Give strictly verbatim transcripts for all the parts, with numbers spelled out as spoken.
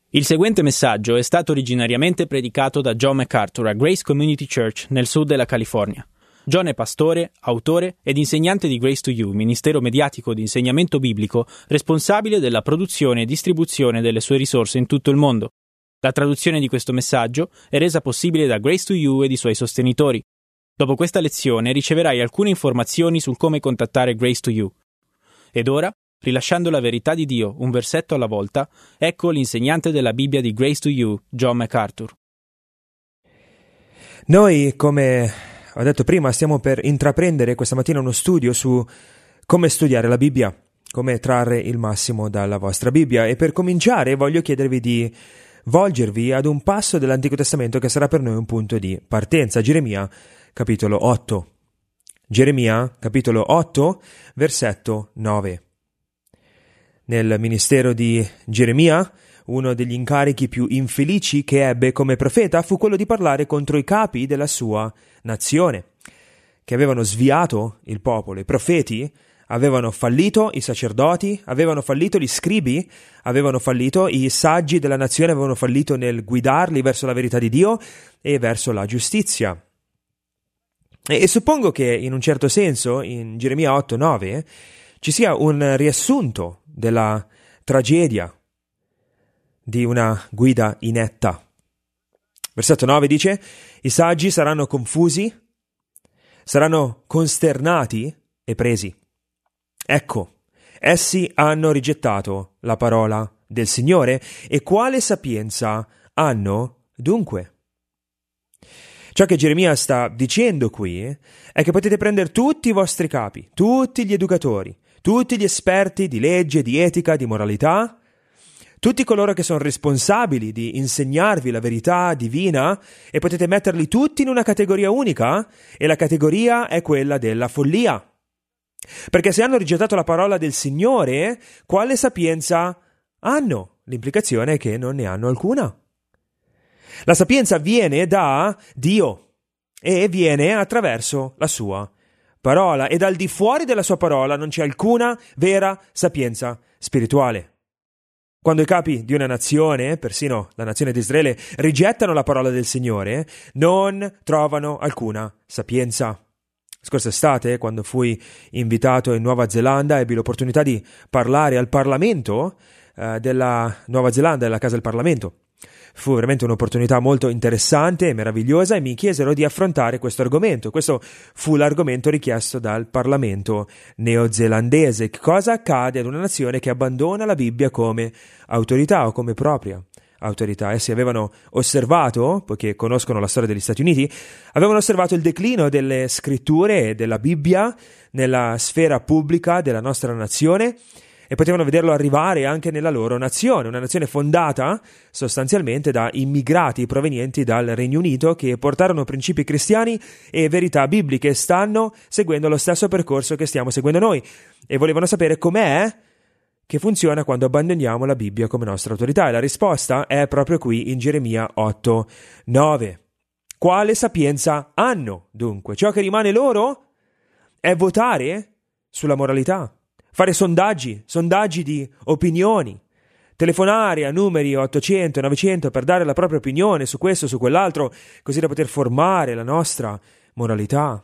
Il seguente messaggio è stato originariamente predicato da John MacArthur a Grace Community Church nel sud della California. John è pastore, autore ed insegnante di Grace to You, ministero mediatico di insegnamento biblico responsabile della produzione e distribuzione delle sue risorse in tutto il mondo. La traduzione di questo messaggio è resa possibile da Grace to You ed i suoi sostenitori. Dopo questa lezione riceverai alcune informazioni sul come contattare Grace to You. Ed ora, rilasciando la verità di Dio un versetto alla volta, ecco l'insegnante della Bibbia di Grace to You, John MacArthur. Noi, come ho detto prima, stiamo per intraprendere questa mattina uno studio su come studiare la Bibbia, come trarre il massimo dalla vostra Bibbia, e per cominciare voglio chiedervi di volgervi ad un passo dell'Antico Testamento che sarà per noi un punto di partenza. Geremia, capitolo otto. Geremia, capitolo otto, versetto nove. Nel ministero di Geremia, uno degli incarichi più infelici che ebbe come profeta fu quello di parlare contro i capi della sua nazione, che avevano sviato il popolo. I profeti avevano fallito, i sacerdoti avevano fallito, gli scribi avevano fallito, i saggi della nazione avevano fallito nel guidarli verso la verità di Dio e verso la giustizia. E, e suppongo che in un certo senso in Geremia otto nove ci sia un riassunto della tragedia di una guida inetta. Versetto nove dice: i saggi saranno confusi, saranno costernati e presi. Ecco, essi hanno rigettato la parola del Signore, e quale sapienza hanno dunque? Ciò che Geremia sta dicendo qui è che potete prendere tutti i vostri capi, tutti gli educatori, tutti gli esperti di legge, di etica, di moralità, tutti coloro che sono responsabili di insegnarvi la verità divina, e potete metterli tutti in una categoria unica, e la categoria è quella della follia. Perché se hanno rigettato la parola del Signore, quale sapienza hanno? L'implicazione è che non ne hanno alcuna. La sapienza viene da Dio e viene attraverso la sua parola, e dal di fuori della sua parola non c'è alcuna vera sapienza spirituale. Quando i capi di una nazione, persino la nazione di Israele, rigettano la parola del Signore, non trovano alcuna sapienza. Scorsa estate, quando fui invitato in Nuova Zelanda, ebbi l'opportunità di parlare al Parlamento eh, della Nuova Zelanda, della Casa del Parlamento. Fu veramente un'opportunità molto interessante e meravigliosa, e mi chiesero di affrontare questo argomento. Questo fu l'argomento richiesto dal Parlamento neozelandese. Che cosa accade ad una nazione che abbandona la Bibbia come autorità o come propria autorità? Essi avevano osservato, poiché conoscono la storia degli Stati Uniti, avevano osservato il declino delle scritture e della Bibbia nella sfera pubblica della nostra nazione, e potevano vederlo arrivare anche nella loro nazione, una nazione fondata sostanzialmente da immigrati provenienti dal Regno Unito che portarono principi cristiani e verità bibliche, e stanno seguendo lo stesso percorso che stiamo seguendo noi, e volevano sapere com'è che funziona quando abbandoniamo la Bibbia come nostra autorità. E la risposta è proprio qui in Geremia otto nove. Quale sapienza hanno dunque? Ciò che rimane loro è votare sulla moralità, fare sondaggi, sondaggi di opinioni, telefonare a numeri ottocento novecento per dare la propria opinione su questo, su quell'altro, così da poter formare la nostra moralità.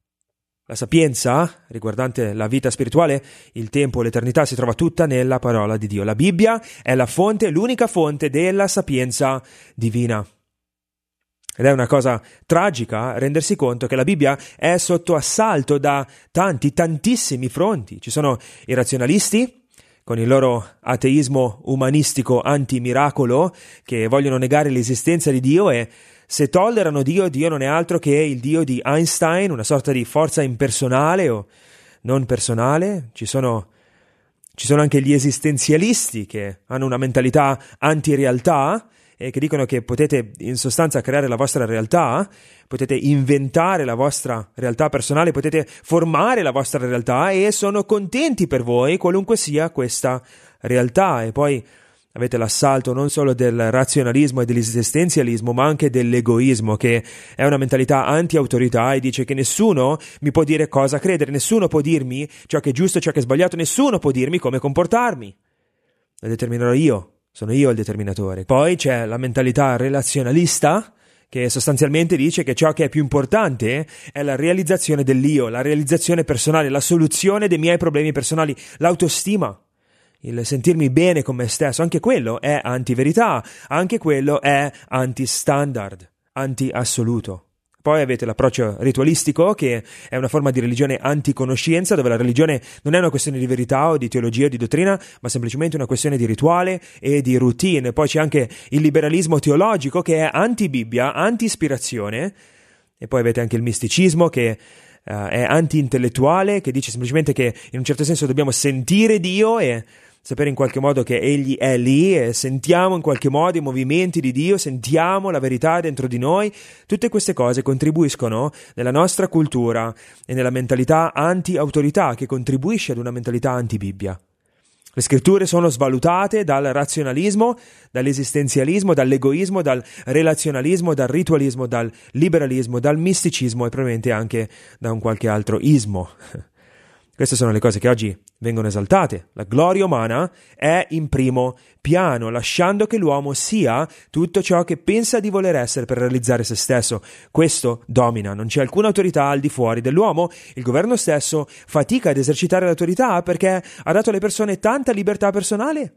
La sapienza riguardante la vita spirituale, il tempo, l'eternità, si trova tutta nella parola di Dio. La Bibbia è la fonte, l'unica fonte della sapienza divina. Ed è una cosa tragica rendersi conto che la Bibbia è sotto assalto da tanti, tantissimi fronti. Ci sono i razionalisti, con il loro ateismo umanistico anti-miracolo, che vogliono negare l'esistenza di Dio, e se tollerano Dio, Dio non è altro che il Dio di Einstein, una sorta di forza impersonale o non personale. Ci sono, ci sono anche gli esistenzialisti, che hanno una mentalità anti-realtà, e che dicono che potete in sostanza creare la vostra realtà, potete inventare la vostra realtà personale, potete formare la vostra realtà, e sono contenti per voi qualunque sia questa realtà. E poi avete l'assalto non solo del razionalismo e dell'esistenzialismo, ma anche dell'egoismo, che è una mentalità anti-autorità, e dice che nessuno mi può dire cosa credere, nessuno può dirmi ciò che è giusto e ciò che è sbagliato, nessuno può dirmi come comportarmi. Lo determinerò io. sono io il determinatore. Poi c'è la mentalità relazionalista, che sostanzialmente dice che ciò che è più importante è la realizzazione dell'io, la realizzazione personale, la soluzione dei miei problemi personali, l'autostima, il sentirmi bene con me stesso. Anche quello è anti-verità, anche quello è anti-standard, anti-assoluto. Poi avete l'approccio ritualistico, che è una forma di religione anticonoscenza, dove la religione non è una questione di verità o di teologia o di dottrina, ma semplicemente una questione di rituale e di routine. Poi c'è anche il liberalismo teologico, che è anti-Bibbia, anti-ispirazione. E poi avete anche il misticismo, che uh, è anti-intellettuale, che dice semplicemente che in un certo senso dobbiamo sentire Dio e sapere in qualche modo che Egli è lì, e sentiamo in qualche modo i movimenti di Dio, sentiamo la verità dentro di noi. Tutte queste cose contribuiscono nella nostra cultura e nella mentalità anti-autorità, che contribuisce ad una mentalità anti-Bibbia. Le scritture sono svalutate dal razionalismo, dall'esistenzialismo, dall'egoismo, dal relazionalismo, dal ritualismo, dal liberalismo, dal misticismo e probabilmente anche da un qualche altro ismo. Queste sono le cose che oggi vengono esaltate. La gloria umana è in primo piano, lasciando che l'uomo sia tutto ciò che pensa di voler essere per realizzare se stesso. Questo domina, non c'è alcuna autorità al di fuori dell'uomo. Il governo stesso fatica ad esercitare l'autorità perché ha dato alle persone tanta libertà personale.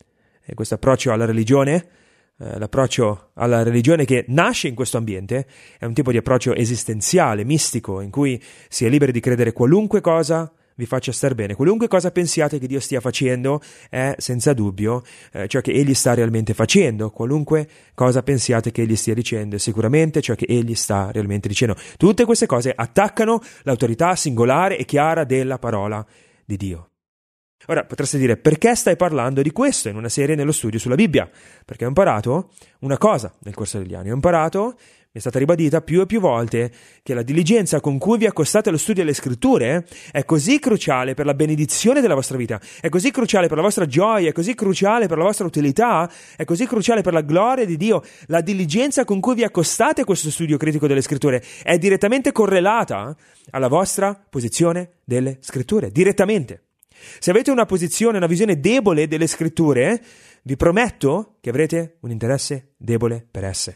E questo approccio alla religione, eh, l'approccio alla religione che nasce in questo ambiente, è un tipo di approccio esistenziale, mistico, in cui si è liberi di credere qualunque cosa vi faccia star bene. Qualunque cosa pensiate che Dio stia facendo è senza dubbio eh, ciò che Egli sta realmente facendo. Qualunque cosa pensiate che Egli stia dicendo è sicuramente ciò che Egli sta realmente dicendo. Tutte queste cose attaccano l'autorità singolare e chiara della parola di Dio. Ora potreste dire: perché stai parlando di questo in una serie nello studio sulla Bibbia? Perché ho imparato una cosa nel corso degli anni. Ho imparato, mi è stata ribadita più e più volte, che la diligenza con cui vi accostate allo studio delle scritture è così cruciale per la benedizione della vostra vita, è così cruciale per la vostra gioia, è così cruciale per la vostra utilità, è così cruciale per la gloria di Dio. La diligenza con cui vi accostate a questo studio critico delle scritture è direttamente correlata alla vostra posizione delle scritture, direttamente. Se avete una posizione, una visione debole delle scritture, vi prometto che avrete un interesse debole per esse.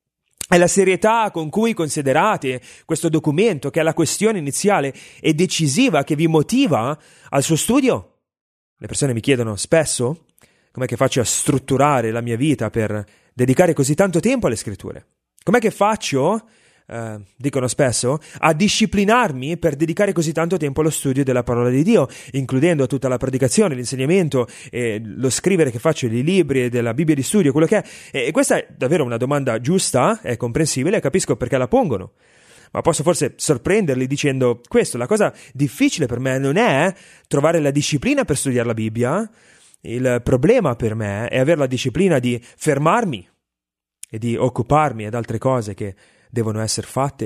È la serietà con cui considerate questo documento, che è la questione iniziale e decisiva che vi motiva al suo studio. Le persone mi chiedono spesso com'è che faccio a strutturare la mia vita per dedicare così tanto tempo alle scritture. Com'è che faccio, eh, dicono spesso, a disciplinarmi per dedicare così tanto tempo allo studio della parola di Dio, includendo tutta la predicazione, l'insegnamento e lo scrivere che faccio dei libri e della Bibbia di studio, quello che è. E questa è davvero una domanda giusta, è comprensibile, capisco perché la pongono. Ma posso forse sorprenderli dicendo questo: la cosa difficile per me non è trovare la disciplina per studiare la Bibbia, il problema per me è avere la disciplina di fermarmi e di occuparmi ad altre cose che devono essere fatte.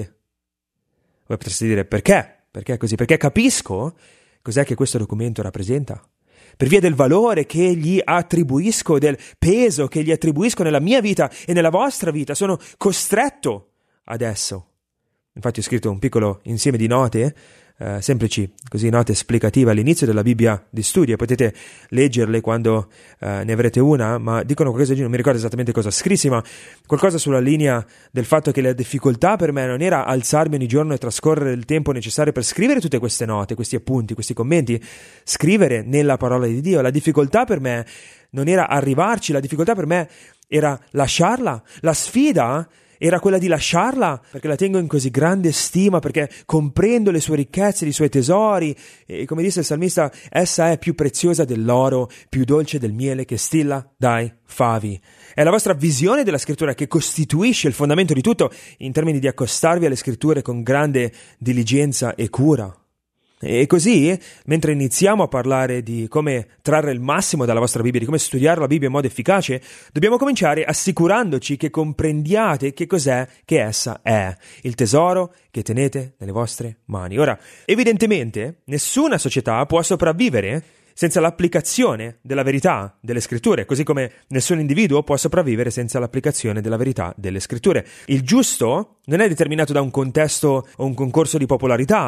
Voi potreste dire: perché? Perché così? Perché capisco cos'è che questo documento rappresenta. Per via del valore che gli attribuisco, del peso che gli attribuisco nella mia vita e nella vostra vita, sono costretto ad esso. Infatti ho scritto un piccolo insieme di note, eh, semplici, così note esplicative all'inizio della Bibbia di studio. Potete leggerle quando eh, ne avrete una, ma dicono qualcosa di, non mi ricordo esattamente cosa scrissi, ma qualcosa sulla linea del fatto che la difficoltà per me non era alzarmi ogni giorno e trascorrere il tempo necessario per scrivere tutte queste note, questi appunti, questi commenti, scrivere nella parola di Dio. La difficoltà per me non era arrivarci, la difficoltà per me era lasciarla. La sfida era quella di lasciarla, perché la tengo in così grande stima, perché comprendo le sue ricchezze, i suoi tesori, e come disse il salmista, essa è più preziosa dell'oro, più dolce del miele che stilla dai favi. È la vostra visione della scrittura che costituisce il fondamento di tutto, in termini di accostarvi alle scritture con grande diligenza e cura. E così, mentre iniziamo a parlare di come trarre il massimo dalla vostra Bibbia, di come studiare la Bibbia in modo efficace, dobbiamo cominciare assicurandoci che comprendiate che cos'è che essa è, il tesoro che tenete nelle vostre mani. Ora, evidentemente, nessuna società può sopravvivere senza l'applicazione della verità delle scritture, così come nessun individuo può sopravvivere senza l'applicazione della verità delle scritture. Il giusto non è determinato da un contesto o un concorso di popolarità,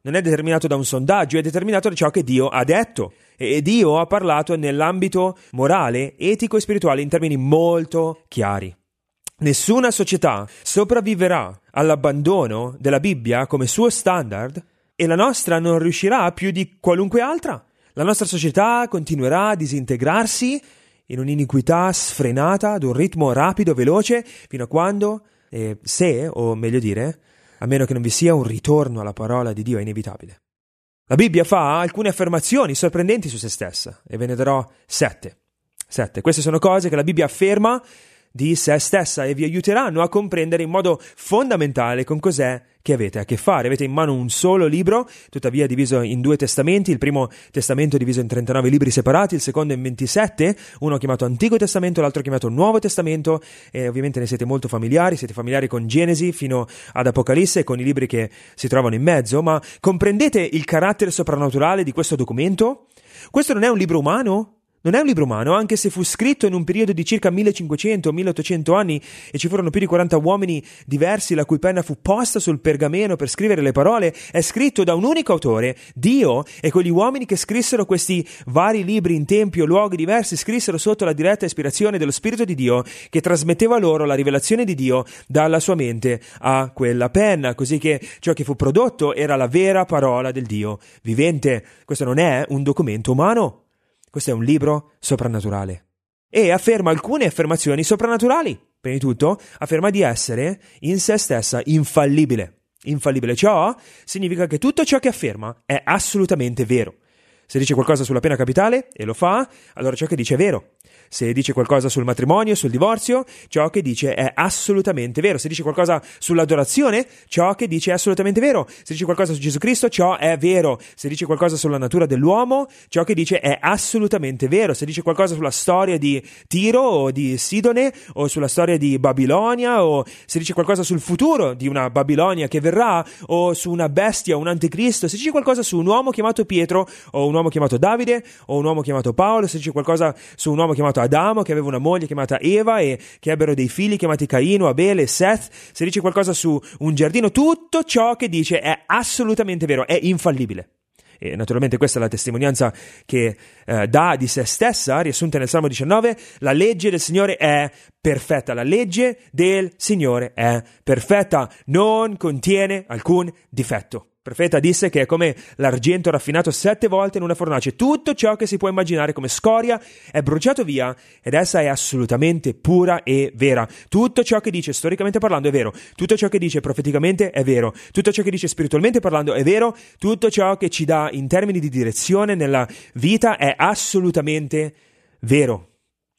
non è determinato da un sondaggio, è determinato da ciò che Dio ha detto. E Dio ha parlato nell'ambito morale, etico e spirituale in termini molto chiari. Nessuna società sopravviverà all'abbandono della Bibbia come suo standard e la nostra non riuscirà più di qualunque altra. La nostra società continuerà a disintegrarsi in un'iniquità sfrenata, ad un ritmo rapido, veloce, fino a quando, eh, se, o meglio dire, a meno che non vi sia un ritorno alla parola di Dio, è inevitabile. La Bibbia fa alcune affermazioni sorprendenti su se stessa, e ve ne darò sette. Sette. Queste sono cose che la Bibbia afferma di se stessa e vi aiuteranno a comprendere in modo fondamentale con cos'è che avete a che fare. Avete in mano un solo libro, tuttavia diviso in due testamenti. Il primo testamento è diviso in trentanove libri separati, il secondo in ventisette, uno chiamato Antico Testamento, l'altro chiamato Nuovo Testamento, e ovviamente ne siete molto familiari, siete familiari con Genesi fino ad Apocalisse e con i libri che si trovano in mezzo, ma comprendete il carattere soprannaturale di questo documento? Questo non è un libro umano? Non è un libro umano, anche se fu scritto in un periodo di circa millecinquecento milleottocento anni e ci furono più di quaranta uomini diversi la cui penna fu posta sul pergameno per scrivere le parole. È scritto da un unico autore, Dio, e quegli uomini che scrissero questi vari libri in tempi o luoghi diversi scrissero sotto la diretta ispirazione dello Spirito di Dio che trasmetteva loro la rivelazione di Dio dalla sua mente a quella penna, così che ciò che fu prodotto era la vera parola del Dio vivente. Questo non è un documento umano. Questo è un libro soprannaturale e afferma alcune affermazioni soprannaturali. Prima di tutto, afferma di essere in se stessa infallibile. Infallibile. Ciò significa che tutto ciò che afferma è assolutamente vero. Se dice qualcosa sulla pena capitale, e lo fa, allora ciò che dice è vero. Se dice qualcosa sul matrimonio, sul divorzio, ciò che dice è assolutamente vero. Se dice qualcosa sull'adorazione, ciò che dice è assolutamente vero. Se dice qualcosa su Gesù Cristo, ciò è vero. Se dice qualcosa sulla natura dell'uomo, ciò che dice è assolutamente vero. Se dice qualcosa sulla storia di Tiro o di Sidone o sulla storia di Babilonia, o se dice qualcosa sul futuro di una Babilonia che verrà, o su una bestia, un anticristo, se dice qualcosa su un uomo chiamato Pietro o un uomo chiamato Davide o un uomo chiamato Paolo, se dice qualcosa su un uomo chiamato Adamo che aveva una moglie chiamata Eva e che ebbero dei figli chiamati Caino, Abele e Seth, se dice qualcosa su un giardino, tutto ciò che dice è assolutamente vero, è infallibile. E naturalmente questa è la testimonianza che eh, dà di se stessa, riassunta nel Salmo diciannove: la legge del Signore è perfetta, la legge del Signore è perfetta, non contiene alcun difetto. Il profeta disse che è come l'argento raffinato sette volte in una fornace. Tutto ciò che si può immaginare come scoria è bruciato via ed essa è assolutamente pura e vera. Tutto ciò che dice storicamente parlando è vero. Tutto ciò che dice profeticamente è vero. Tutto ciò che dice spiritualmente parlando è vero. Tutto ciò che ci dà in termini di direzione nella vita è assolutamente vero.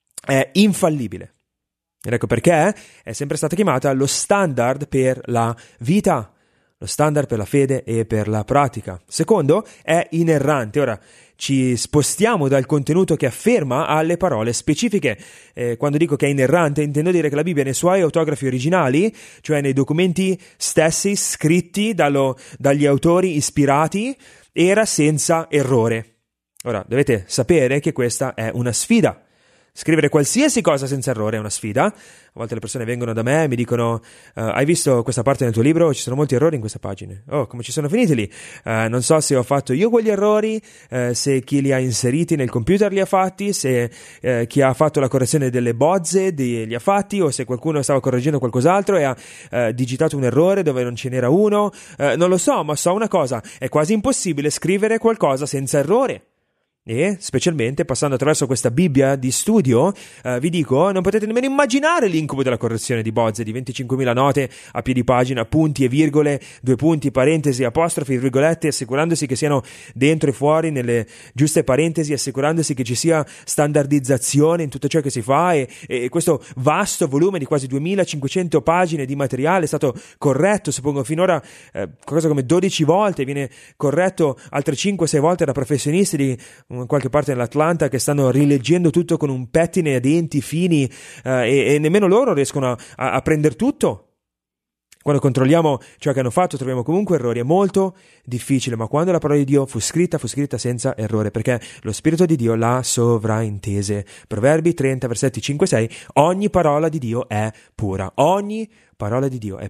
È infallibile. Ed ecco perché è sempre stata chiamata lo standard per la vita. Lo standard per la fede e per la pratica. Secondo, è inerrante. Ora, ci spostiamo dal contenuto che afferma alle parole specifiche. Eh, quando dico che è inerrante, intendo dire che la Bibbia nei suoi autografi originali, cioè nei documenti stessi scritti dallo, dagli autori ispirati, era senza errore. Ora, dovete sapere che questa è una sfida. Scrivere qualsiasi cosa senza errore è una sfida. A volte le persone vengono da me e mi dicono uh, hai visto questa parte nel tuo libro? Ci sono molti errori in queste pagine. Oh, come ci sono finiti lì? Uh, non so se ho fatto io quegli errori, uh, se chi li ha inseriti nel computer li ha fatti, se uh, chi ha fatto la correzione delle bozze di, li ha fatti, o se qualcuno stava correggendo qualcos'altro e ha uh, digitato un errore dove non ce n'era uno. Uh, non lo so, ma so una cosa: è quasi impossibile scrivere qualcosa senza errore. E, specialmente, passando attraverso questa Bibbia di studio, eh, vi dico, non potete nemmeno immaginare l'incubo della correzione di bozze, di venticinquemila note a piedi pagina, punti e virgole, due punti, parentesi, apostrofi, virgolette, assicurandosi che siano dentro e fuori nelle giuste parentesi, assicurandosi che ci sia standardizzazione in tutto ciò che si fa, e, e questo vasto volume di quasi duemilacinquecento pagine di materiale è stato corretto, suppongo finora eh, qualcosa come dodici volte, viene corretto altre cinque sei volte da professionisti di in qualche parte nell'Atlanta che stanno rileggendo tutto con un pettine a denti fini eh, e, e nemmeno loro riescono a, a prendere tutto. Quando controlliamo ciò che hanno fatto troviamo comunque errori. È molto difficile, ma quando la parola di Dio fu scritta, fu scritta senza errore, perché lo Spirito di Dio la sovraintese. Proverbi trenta, versetti cinque e sei: ogni parola di Dio è pura. Ogni parola di Dio è pura.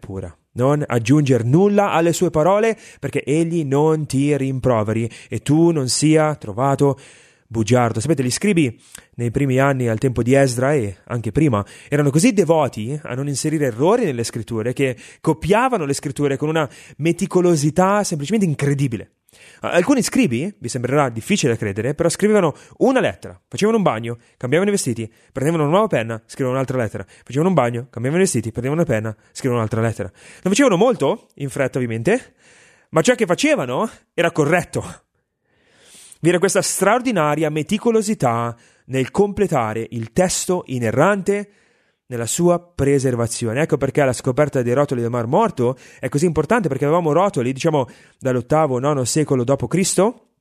Non aggiunger nulla alle sue parole, perché egli non ti rimproveri e tu non sia trovato bugiardo. Sapete, gli scribi nei primi anni al tempo di Esdra e anche prima erano così devoti a non inserire errori nelle scritture che copiavano le scritture con una meticolosità semplicemente incredibile. Alcuni scribi, vi sembrerà difficile da credere, però scrivevano una lettera, facevano un bagno, cambiavano i vestiti, prendevano una nuova penna, scrivevano un'altra lettera, facevano un bagno, cambiavano i vestiti, prendevano una penna, scrivevano un'altra lettera. Non facevano molto, in fretta ovviamente, ma ciò che facevano era corretto. Vi era questa straordinaria meticolosità nel completare il testo inerrante nella sua preservazione. Ecco perché la scoperta dei rotoli del Mar Morto è così importante, perché avevamo rotoli, diciamo, dall'ottavo nono secolo dopo Cristo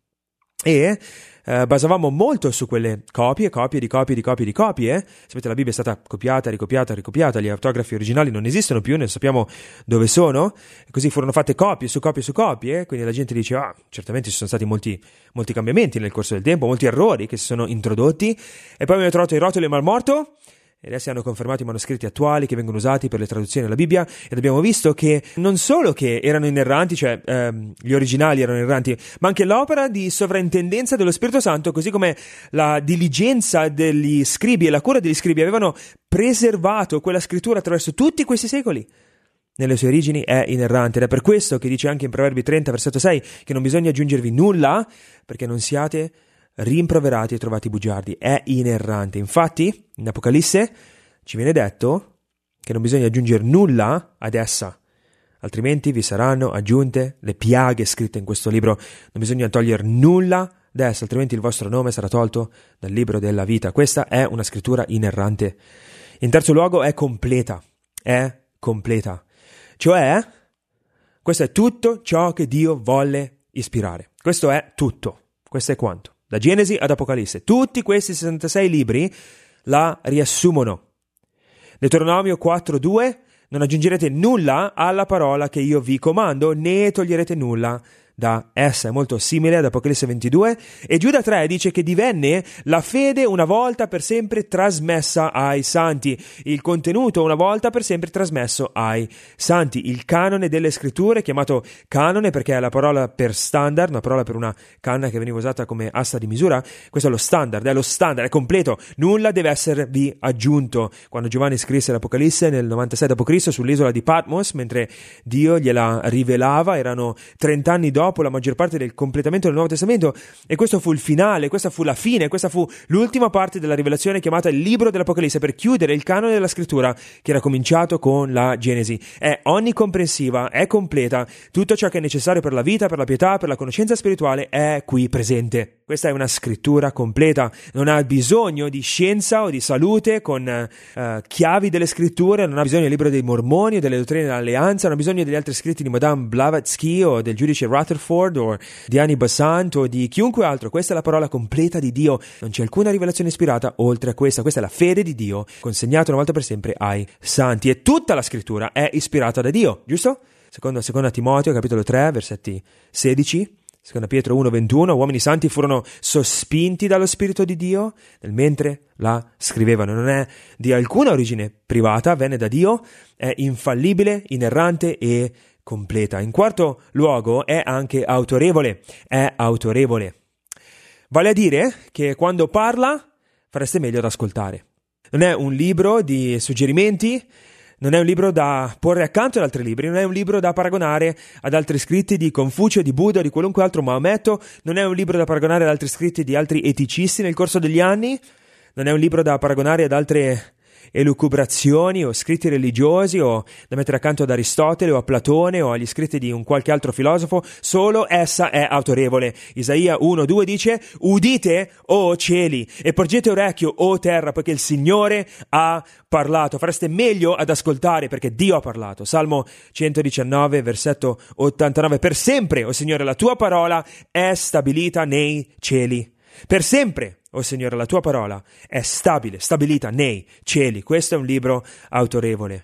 e eh, basavamo molto su quelle copie, copie di copie di copie di copie. Sapete, la Bibbia è stata copiata, ricopiata, ricopiata, gli autografi originali non esistono più, ne sappiamo dove sono, e così furono fatte copie su copie su copie, quindi la gente dice, ah, certamente ci sono stati molti, molti cambiamenti nel corso del tempo, molti errori che si sono introdotti, e poi abbiamo trovato i rotoli del Mar Morto, ed essi hanno confermato i manoscritti attuali che vengono usati per le traduzioni della Bibbia, ed abbiamo visto che non solo che erano inerranti, cioè ehm, gli originali erano inerranti, ma anche l'opera di sovrintendenza dello Spirito Santo, così come la diligenza degli scribi e la cura degli scribi avevano preservato quella scrittura attraverso tutti questi secoli. Nelle sue origini è inerrante, ed è per questo che dice anche in Proverbi trenta, versetto sei, che non bisogna aggiungervi nulla, perché non siate rimproverati e trovati bugiardi. È inerrante. Infatti, in Apocalisse ci viene detto che non bisogna aggiungere nulla ad essa, altrimenti vi saranno aggiunte le piaghe scritte in questo libro. Non bisogna togliere nulla ad essa, altrimenti il vostro nome sarà tolto dal libro della vita. Questa è una scrittura inerrante. In terzo luogo, è completa. È completa. Cioè, questo è tutto ciò che Dio volle ispirare. Questo è tutto. Questo è quanto. Da Genesi ad Apocalisse, tutti questi sessantasei libri la riassumono. Deuteronomio quattro due, non aggiungerete nulla alla parola che io vi comando, né toglierete nulla da essa. È molto simile ad Apocalisse ventidue, e Giuda tre dice che divenne la fede una volta per sempre trasmessa ai santi, il contenuto una volta per sempre trasmesso ai santi. Il canone delle scritture, chiamato canone perché è la parola per standard, una parola per una canna che veniva usata come asta di misura. Questo è lo standard, è lo standard, è completo, nulla deve esservi aggiunto. Quando Giovanni scrisse l'Apocalisse nel novantasei dopo Cristo sull'isola di Patmos, mentre Dio gliela rivelava, erano trenta anni dopo la maggior parte del completamento del Nuovo Testamento, e questo fu il finale, questa fu la fine, questa fu l'ultima parte della rivelazione chiamata il libro dell'Apocalisse, per chiudere il canone della scrittura che era cominciato con la Genesi. È onnicomprensiva, è completa, tutto ciò che è necessario per la vita, per la pietà, per la conoscenza spirituale è qui presente. Questa è una scrittura completa, non ha bisogno di scienza o di salute con uh, chiavi delle scritture, non ha bisogno del libro dei Mormoni o delle dottrine dell'Alleanza, non ha bisogno degli altri scritti di Madame Blavatsky o del giudice Rutherford o di Annie Besant o di chiunque altro. Questa è la parola completa di Dio, non c'è alcuna rivelazione ispirata oltre a questa. Questa è la fede di Dio consegnata una volta per sempre ai santi, e tutta la scrittura è ispirata da Dio, giusto? Secondo, secondo Timoteo capitolo tre versetti sedici, secondo Pietro uno ventuno, uomini santi furono sospinti dallo Spirito di Dio nel mentre la scrivevano. Non è di alcuna origine privata, venne da Dio, è infallibile, inerrante e completa. In quarto luogo, è anche autorevole, è autorevole. Vale a dire che quando parla fareste meglio ad ascoltare. Non è un libro di suggerimenti, non è un libro da porre accanto ad altri libri, non è un libro da paragonare ad altri scritti di Confucio, di Buddha, di qualunque altro Maometto, non è un libro da paragonare ad altri scritti di altri eticisti nel corso degli anni, non è un libro da paragonare ad altre elucubrazioni o scritti religiosi o da mettere accanto ad Aristotele o a Platone o agli scritti di un qualche altro filosofo. Solo essa è autorevole. Isaia uno due dice: udite, o cieli, e porgete orecchio, o terra, poiché il Signore ha parlato. Fareste meglio ad ascoltare, perché Dio ha parlato. Salmo centodiciannove versetto ottantanove: per sempre, o Signore, la tua parola è stabilita nei cieli. Per sempre, o Signore, la tua parola è stabile, stabilita nei cieli. Questo è un libro autorevole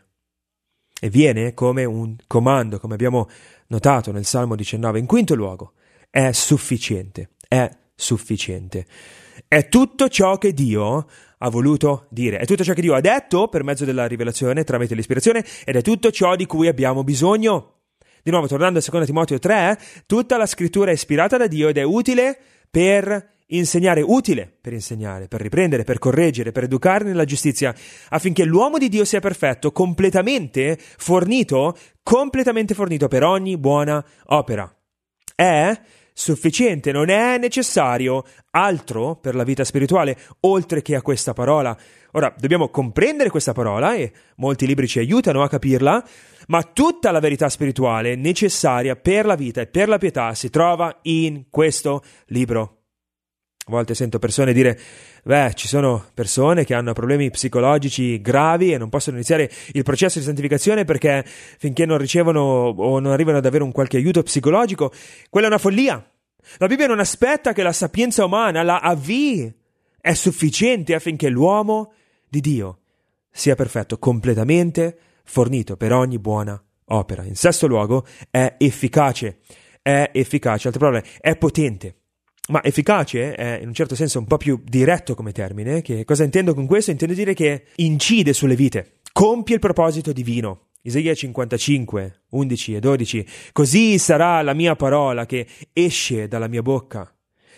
e viene come un comando, come abbiamo notato nel Salmo diciannove. In quinto luogo, è sufficiente, è sufficiente. È tutto ciò che Dio ha voluto dire. È tutto ciò che Dio ha detto per mezzo della rivelazione, tramite l'ispirazione, ed è tutto ciò di cui abbiamo bisogno. Di nuovo, tornando a secondo Timoteo tre, tutta la scrittura è ispirata da Dio ed è utile per insegnare, utile per insegnare, per riprendere, per correggere, per educare nella giustizia, affinché l'uomo di Dio sia perfetto, completamente fornito, completamente fornito per ogni buona opera. È sufficiente, non è necessario altro per la vita spirituale, oltre che a questa parola. Ora, dobbiamo comprendere questa parola e molti libri ci aiutano a capirla, ma tutta la verità spirituale necessaria per la vita e per la pietà si trova in questo libro. A volte sento persone dire, beh, ci sono persone che hanno problemi psicologici gravi e non possono iniziare il processo di santificazione perché finché non ricevono o non arrivano ad avere un qualche aiuto psicologico, quella è una follia. La Bibbia non aspetta che la sapienza umana la avvii, è sufficiente affinché l'uomo di Dio sia perfetto, completamente fornito per ogni buona opera. In sesto luogo, è efficace, è efficace, altre parole, è potente. Ma efficace è in un certo senso un po' più diretto come termine. Che cosa intendo con questo? Intendo dire che incide sulle vite, compie il proposito divino. Isaia cinquantacinque, undici e dodici. Così sarà la mia parola che esce dalla mia bocca.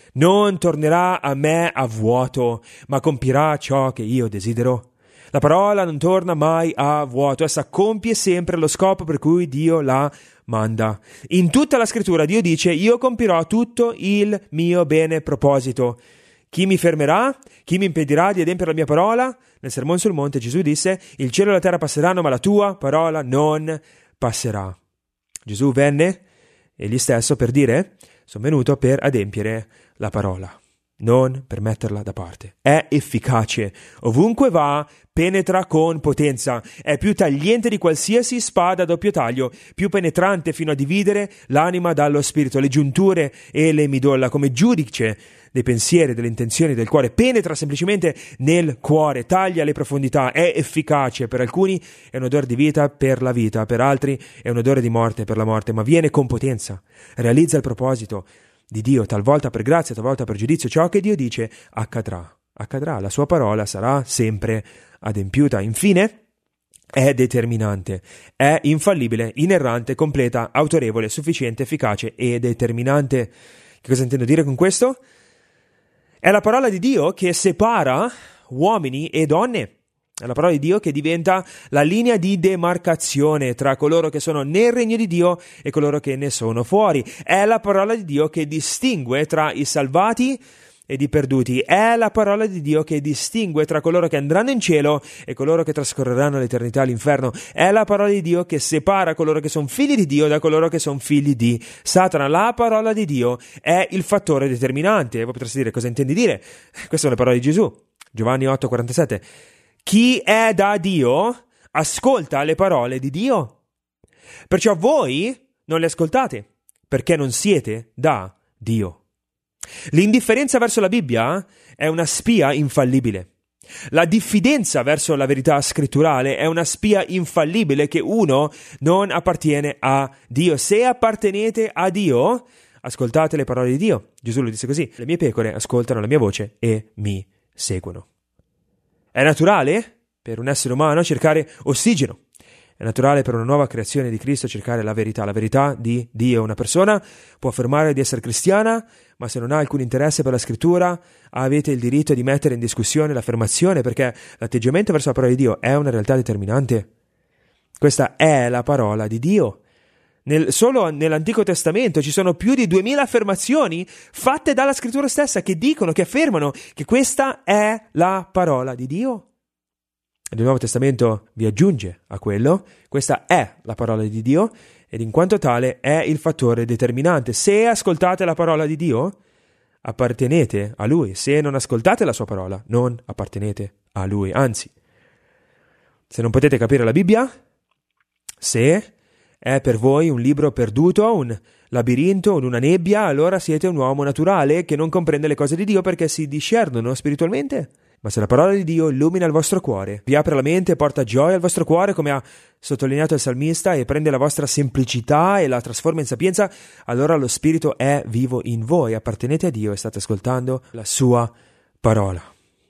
Non tornerà a me a vuoto, ma compirà ciò che io desidero. La parola non torna mai a vuoto, essa compie sempre lo scopo per cui Dio la manda. In tutta la scrittura Dio dice, io compirò tutto il mio bene proposito. Chi mi fermerà? Chi mi impedirà di adempiere la mia parola? Nel Sermone sul Monte Gesù disse, il cielo e la terra passeranno, ma la tua parola non passerà. Gesù venne, egli stesso, per dire, sono venuto per adempiere la parola, non per metterla da parte. È efficace, ovunque va, penetra con potenza, è più tagliente di qualsiasi spada a doppio taglio, più penetrante fino a dividere l'anima dallo spirito, le giunture e le midolla, come giudice dei pensieri, delle intenzioni del cuore, penetra semplicemente nel cuore, taglia le profondità, è efficace, per alcuni è un odore di vita per la vita, per altri è un odore di morte per la morte, ma viene con potenza, realizza il proposito di Dio, talvolta per grazia, talvolta per giudizio. Ciò che Dio dice accadrà, accadrà, la sua parola sarà sempre adempiuta. Infine, è determinante, è infallibile, inerrante, completa, autorevole, sufficiente, efficace e determinante. Che cosa intendo dire con questo? È la parola di Dio che separa uomini e donne. È la parola di Dio che diventa la linea di demarcazione tra coloro che sono nel regno di Dio e coloro che ne sono fuori. È la parola di Dio che distingue tra i salvati ed i perduti. È la parola di Dio che distingue tra coloro che andranno in cielo e coloro che trascorreranno l'eternità all'inferno. È la parola di Dio che separa coloro che sono figli di Dio da coloro che sono figli di Satana. La parola di Dio è il fattore determinante. Voi potreste dire, cosa intendi dire? Queste sono le parole di Gesù. Giovanni otto quarantasette. Chi è da Dio ascolta le parole di Dio. Perciò voi non le ascoltate, perché non siete da Dio. L'indifferenza verso la Bibbia è una spia infallibile. La diffidenza verso la verità scritturale è una spia infallibile che uno non appartiene a Dio. Se appartenete a Dio, ascoltate le parole di Dio. Gesù lo disse così: le mie pecore ascoltano la mia voce e mi seguono. È naturale per un essere umano cercare ossigeno. È naturale per una nuova creazione di Cristo cercare la verità, la verità di Dio. Una persona può affermare di essere cristiana, ma se non ha alcun interesse per la scrittura, avete il diritto di mettere in discussione l'affermazione, perché l'atteggiamento verso la parola di Dio è una realtà determinante. Questa è la parola di Dio. Nel, solo nell'Antico Testamento ci sono più di duemila affermazioni fatte dalla scrittura stessa che dicono, che affermano che questa è la parola di Dio. Il Nuovo Testamento vi aggiunge a quello, questa è la parola di Dio ed in quanto tale è il fattore determinante. Se ascoltate la parola di Dio, appartenete a Lui. Se non ascoltate la sua parola, non appartenete a Lui. Anzi, se non potete capire la Bibbia, se è per voi un libro perduto, un labirinto, una nebbia, allora siete un uomo naturale che non comprende le cose di Dio perché si discernono spiritualmente. Ma se la parola di Dio illumina il vostro cuore, vi apre la mente e porta gioia al vostro cuore, come ha sottolineato il salmista, e prende la vostra semplicità e la trasforma in sapienza, allora lo Spirito è vivo in voi, appartenete a Dio e state ascoltando la sua parola.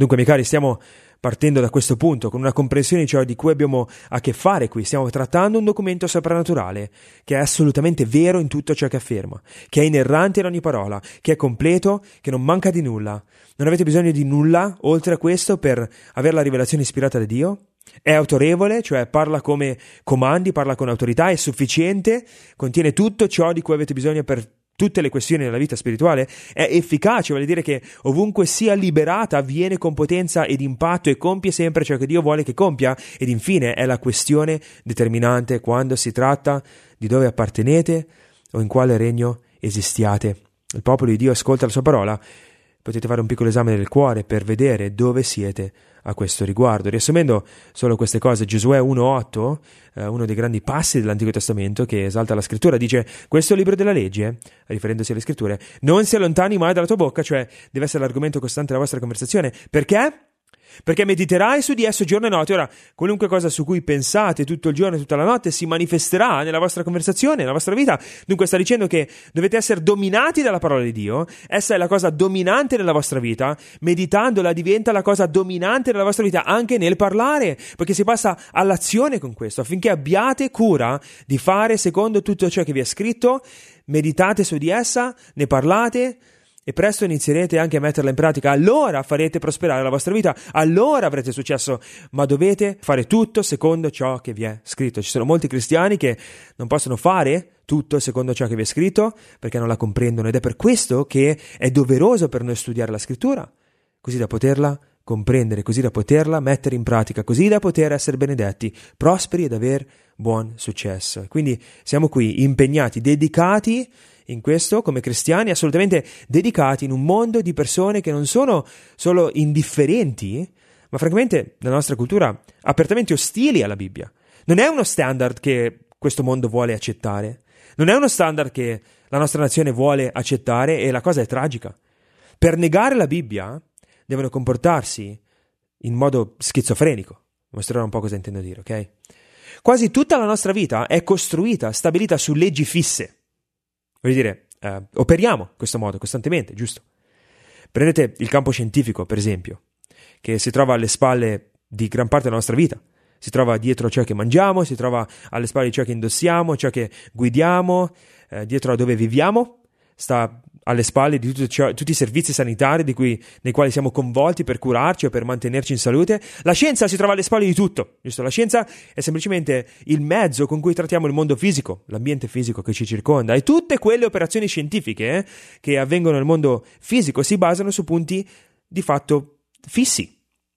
Dunque, miei cari, stiamo partendo da questo punto, con una comprensione di ciò di cui abbiamo a che fare qui. Stiamo trattando un documento soprannaturale che è assolutamente vero in tutto ciò che afferma, che è inerrante in ogni parola, che è completo, che non manca di nulla. Non avete bisogno di nulla oltre a questo per avere la rivelazione ispirata da Dio. È autorevole, cioè parla come comandi, parla con autorità, è sufficiente, contiene tutto ciò di cui avete bisogno per tutte le questioni della vita spirituale, è efficace, vuol dire che ovunque sia liberata avviene con potenza ed impatto e compie sempre ciò che Dio vuole che compia. Ed infine è la questione determinante quando si tratta di dove appartenete o in quale regno esistiate. Il popolo di Dio ascolta la sua parola. Potete fare un piccolo esame del cuore per vedere dove siete a questo riguardo. Riassumendo solo queste cose, Giosuè uno otto, eh, uno dei grandi passi dell'Antico Testamento che esalta la scrittura, dice: questo libro della legge, riferendosi alle scritture, non si allontani mai dalla tua bocca, cioè deve essere l'argomento costante della vostra conversazione. Perché? Perché mediterai su di esso giorno e notte. Ora, qualunque cosa su cui pensate tutto il giorno e tutta la notte si manifesterà nella vostra conversazione, nella vostra vita. Dunque sta dicendo che dovete essere dominati dalla parola di Dio. Essa è la cosa dominante nella vostra vita. Meditandola diventa la cosa dominante nella vostra vita anche nel parlare, perché si passa all'azione con questo, affinché abbiate cura di fare secondo tutto ciò che vi è scritto. Meditate su di essa, ne parlate e presto inizierete anche a metterla in pratica. Allora farete prosperare la vostra vita, allora avrete successo, ma dovete fare tutto secondo ciò che vi è scritto. Ci sono molti cristiani che non possono fare tutto secondo ciò che vi è scritto perché non la comprendono, ed è per questo che è doveroso per noi studiare la scrittura, così da poterla comprendere, così da poterla mettere in pratica, così da poter essere benedetti, prosperi ed aver buon successo. Quindi siamo qui impegnati, dedicati in questo come cristiani, assolutamente dedicati in un mondo di persone che non sono solo indifferenti, ma francamente nella nostra cultura apertamente ostili alla Bibbia. Non è uno standard che questo mondo vuole accettare, non è uno standard che la nostra nazione vuole accettare, e la cosa è tragica. Per negare la Bibbia devono comportarsi in modo schizofrenico. Mostrerò un po' cosa intendo dire, ok? Quasi tutta la nostra vita è costruita, stabilita su leggi fisse. Voglio dire, eh, operiamo in questo modo costantemente, giusto? Prendete il campo scientifico, per esempio, che si trova alle spalle di gran parte della nostra vita. Si trova dietro ciò che mangiamo, si trova alle spalle di ciò che indossiamo, ciò che guidiamo, eh, dietro a dove viviamo, sta alle spalle di tutto ciò, tutti i servizi sanitari di cui, nei quali siamo coinvolti per curarci o per mantenerci in salute. La scienza si trova alle spalle di tutto, giusto? La scienza è semplicemente il mezzo con cui trattiamo il mondo fisico, l'ambiente fisico che ci circonda, e tutte quelle operazioni scientifiche eh, che avvengono nel mondo fisico si basano su punti di fatto fissi,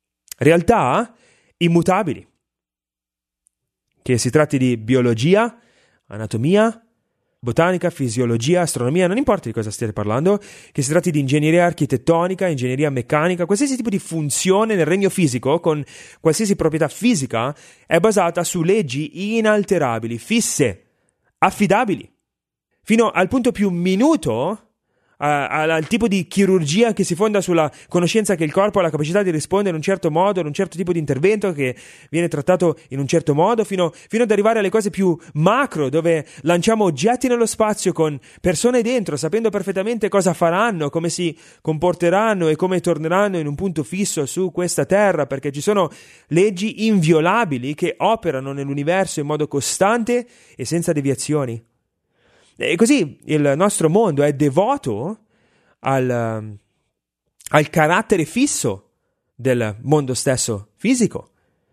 realtà immutabili. Che si tratti di biologia, anatomia, botanica, fisiologia, astronomia, non importa di cosa stiate parlando, che si tratti di ingegneria architettonica, ingegneria meccanica, qualsiasi tipo di funzione nel regno fisico, con qualsiasi proprietà fisica, è basata su leggi inalterabili, fisse, affidabili, fino al punto più minuto, al tipo di chirurgia che si fonda sulla conoscenza che il corpo ha la capacità di rispondere in un certo modo, in un certo tipo di intervento che viene trattato in un certo modo, fino, fino ad arrivare alle cose più macro, dove lanciamo oggetti nello spazio con persone dentro, sapendo perfettamente cosa faranno, come si comporteranno e come torneranno in un punto fisso su questa terra, perché ci sono leggi inviolabili che operano nell'universo in modo costante e senza deviazioni. E così il nostro mondo è devoto al, al carattere fisso del mondo stesso fisico.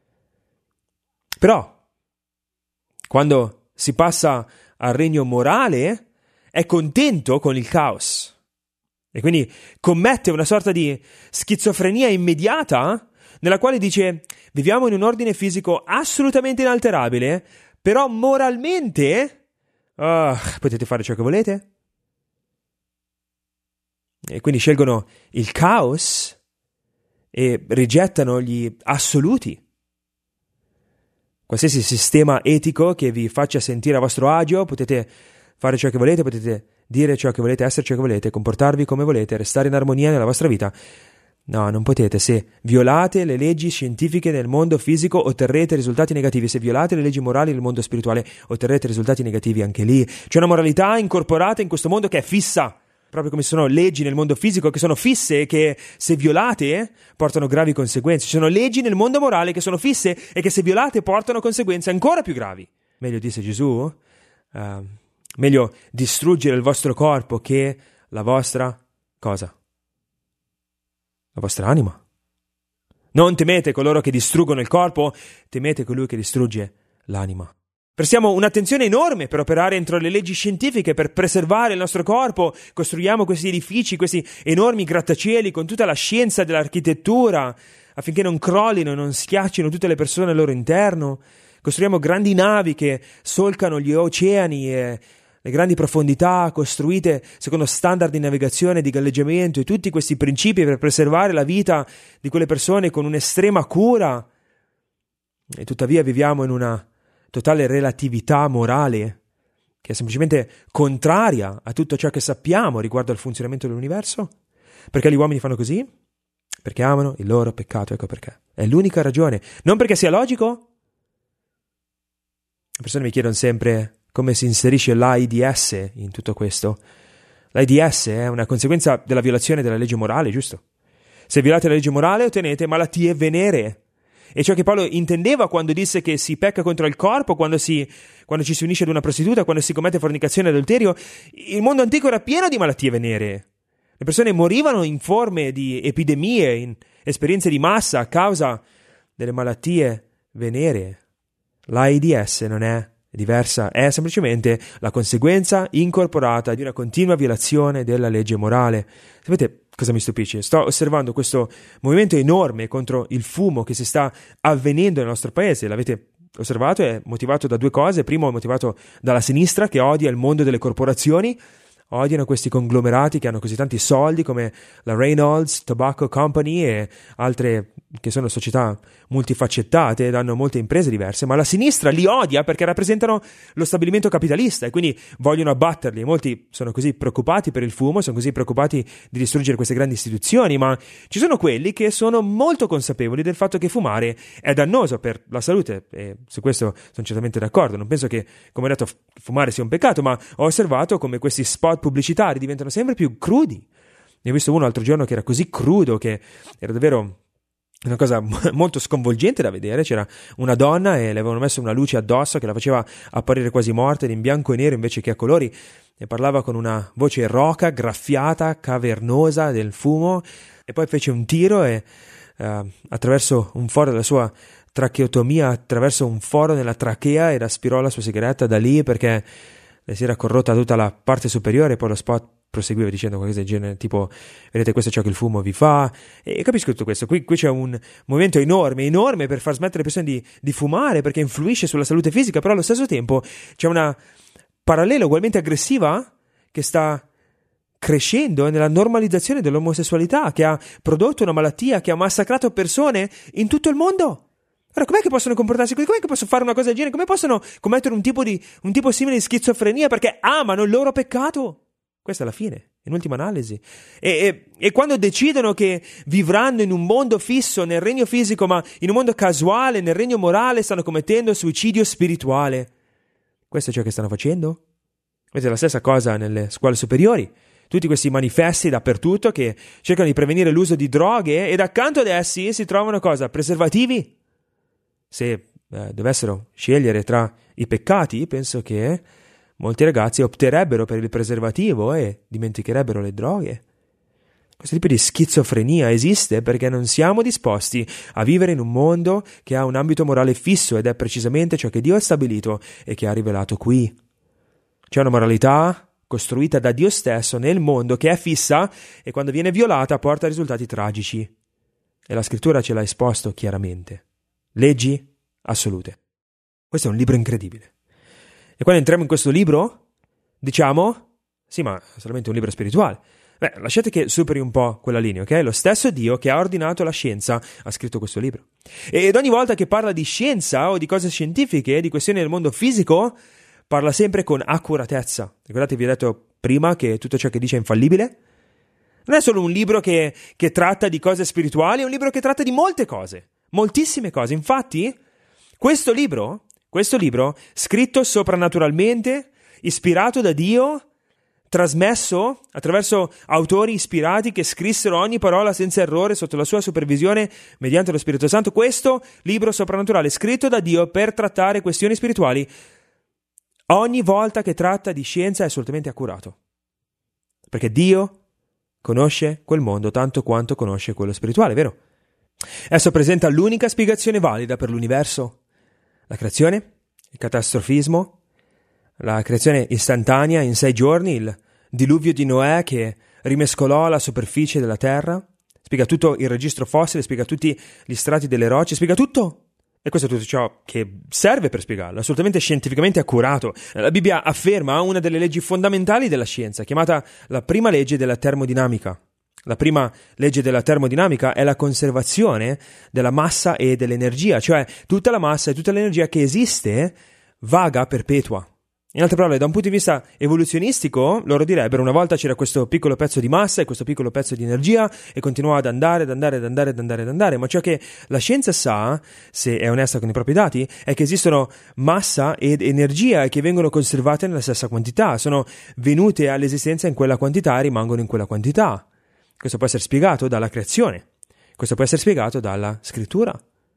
Però, quando si passa al regno morale, è contento con il caos. E quindi commette una sorta di schizofrenia immediata, nella quale dice: viviamo in un ordine fisico assolutamente inalterabile, però moralmente Uh, potete fare ciò che volete. E quindi scelgono il caos e rigettano gli assoluti. Qualsiasi sistema etico che vi faccia sentire a vostro agio, potete fare ciò che volete, potete dire ciò che volete, essere ciò che volete, comportarvi come volete, restare in armonia nella vostra vita. No, non potete. Se violate le leggi scientifiche nel mondo fisico, otterrete risultati negativi. Se violate le leggi morali nel mondo spirituale, otterrete risultati negativi anche lì. C'è una moralità incorporata in questo mondo che è fissa, proprio come ci sono leggi nel mondo fisico che sono fisse e che se violate portano gravi conseguenze. Ci sono leggi nel mondo morale che sono fisse e che se violate portano conseguenze ancora più gravi. Meglio, disse Gesù, uh, meglio distruggere il vostro corpo che la vostra cosa? La vostra anima. Non temete coloro che distruggono il corpo, temete colui che distrugge l'anima. Prestiamo un'attenzione enorme per operare entro le leggi scientifiche, per preservare il nostro corpo. Costruiamo questi edifici, questi enormi grattacieli con tutta la scienza dell'architettura, affinché non crollino e non schiaccino tutte le persone al loro interno. Costruiamo grandi navi che solcano gli oceani e le grandi profondità, costruite secondo standard di navigazione, di galleggiamento e tutti questi principi per preservare la vita di quelle persone con un'estrema cura. E tuttavia viviamo in una totale relatività morale che è semplicemente contraria a tutto ciò che sappiamo riguardo al funzionamento dell'universo. Perché gli uomini fanno così? Perché amano il loro peccato, ecco perché. È l'unica ragione. Non perché sia logico. Le persone mi chiedono sempre come si inserisce l'AIDS in tutto questo. L'AIDS è una conseguenza della violazione della legge morale, giusto? Se violate la legge morale ottenete malattie veneree. E ciò che Paolo intendeva quando disse che si pecca contro il corpo, quando, si, quando ci si unisce ad una prostituta, quando si commette fornicazione e adulterio, il mondo antico era pieno di malattie veneree. Le persone morivano in forme di epidemie, in esperienze di massa a causa delle malattie veneree. L'AIDS non è diversa, è semplicemente la conseguenza incorporata di una continua violazione della legge morale. Sapete cosa mi stupisce? Sto osservando questo movimento enorme contro il fumo che si sta avvenendo nel nostro paese. L'avete osservato? È motivato da due cose. Primo, è motivato dalla sinistra che odia il mondo delle corporazioni, odiano questi conglomerati che hanno così tanti soldi come la Reynolds Tobacco Company e altre che sono società multifaccettate ed hanno molte imprese diverse, ma la sinistra li odia perché rappresentano lo stabilimento capitalista e quindi vogliono abbatterli. Molti sono così preoccupati per il fumo, sono così preoccupati di distruggere queste grandi istituzioni, ma ci sono quelli che sono molto consapevoli del fatto che fumare è dannoso per la salute e su questo sono certamente d'accordo. Non penso che, come ho detto, fumare sia un peccato, ma ho osservato come questi spot pubblicitari diventano sempre più crudi. Ne ho visto uno l'altro giorno che era così crudo che era davvero una cosa molto sconvolgente da vedere. C'era una donna e le avevano messo una luce addosso che la faceva apparire quasi morta in bianco e nero invece che a colori, e parlava con una voce roca, graffiata, cavernosa del fumo, e poi fece un tiro e uh, attraverso un foro della sua tracheotomia, attraverso un foro nella trachea, ed aspirò la sua sigaretta da lì perché le si era corrotta tutta la parte superiore. Poi lo spot proseguiva dicendo qualcosa del genere, tipo: vedete, questo è ciò che il fumo vi fa. E capisco tutto questo. Qui, qui c'è un movimento enorme, enorme per far smettere le persone di, di fumare, perché influisce sulla salute fisica, però allo stesso tempo c'è una parallela ugualmente aggressiva che sta crescendo nella normalizzazione dell'omosessualità, che ha prodotto una malattia che ha massacrato persone in tutto il mondo. Allora, com'è che possono comportarsi così? Com'è che possono fare una cosa del genere? Come possono commettere un tipo di un tipo simile di schizofrenia perché amano il loro peccato? Questa è la fine, in ultima analisi. E, e, e quando decidono che vivranno in un mondo fisso, nel regno fisico, ma in un mondo casuale, nel regno morale, stanno commettendo suicidio spirituale. Questo è ciò che stanno facendo? Vedete, la stessa cosa nelle scuole superiori. Tutti questi manifesti dappertutto che cercano di prevenire l'uso di droghe, ed accanto ad essi si trovano cosa? Preservativi. Se eh, dovessero scegliere tra i peccati, penso che molti ragazzi opterebbero per il preservativo e dimenticherebbero le droghe. Questo tipo di schizofrenia esiste perché non siamo disposti a vivere in un mondo che ha un ambito morale fisso, ed è precisamente ciò che Dio ha stabilito e che ha rivelato qui. C'è una moralità costruita da Dio stesso nel mondo che è fissa e quando viene violata porta a risultati tragici. E la scrittura ce l'ha esposto chiaramente. Leggi assolute. Questo è un libro incredibile. E quando entriamo in questo libro, diciamo, sì, ma è solamente un libro spirituale. Beh, lasciate che superi un po' quella linea, ok? Lo stesso Dio che ha ordinato la scienza ha scritto questo libro. Ed ogni volta che parla di scienza o di cose scientifiche, di questioni del mondo fisico, parla sempre con accuratezza. Ricordate, vi ho detto prima che tutto ciò che dice è infallibile? Non è solo un libro che, che tratta di cose spirituali, è un libro che tratta di molte cose, moltissime cose. Infatti, questo libro... Questo libro, scritto soprannaturalmente, ispirato da Dio, trasmesso attraverso autori ispirati che scrissero ogni parola senza errore sotto la sua supervisione mediante lo Spirito Santo. Questo libro soprannaturale scritto da Dio per trattare questioni spirituali, ogni volta che tratta di scienza è assolutamente accurato, perché Dio conosce quel mondo tanto quanto conosce quello spirituale, vero? Esso presenta l'unica spiegazione valida per l'universo: la creazione, il catastrofismo, la creazione istantanea in sei giorni, il diluvio di Noè che rimescolò la superficie della terra, spiega tutto il registro fossile, spiega tutti gli strati delle rocce, spiega tutto. E questo è tutto ciò che serve per spiegarlo, assolutamente scientificamente accurato. La Bibbia afferma una delle leggi fondamentali della scienza, chiamata la prima legge della termodinamica. La prima legge della termodinamica è la conservazione della massa e dell'energia, cioè tutta la massa e tutta l'energia che esiste vaga perpetua. In altre parole, da un punto di vista evoluzionistico, loro direbbero: una volta c'era questo piccolo pezzo di massa e questo piccolo pezzo di energia e continuava ad andare, ad andare, ad andare, ad andare, ad andare. Ma ciò che la scienza sa, se è onesta con i propri dati, è che esistono massa ed energia che vengono conservate nella stessa quantità. Sono venute all'esistenza in quella quantità e rimangono in quella quantità. Questo può essere spiegato dalla creazione. Questo può essere spiegato dalla scrittura.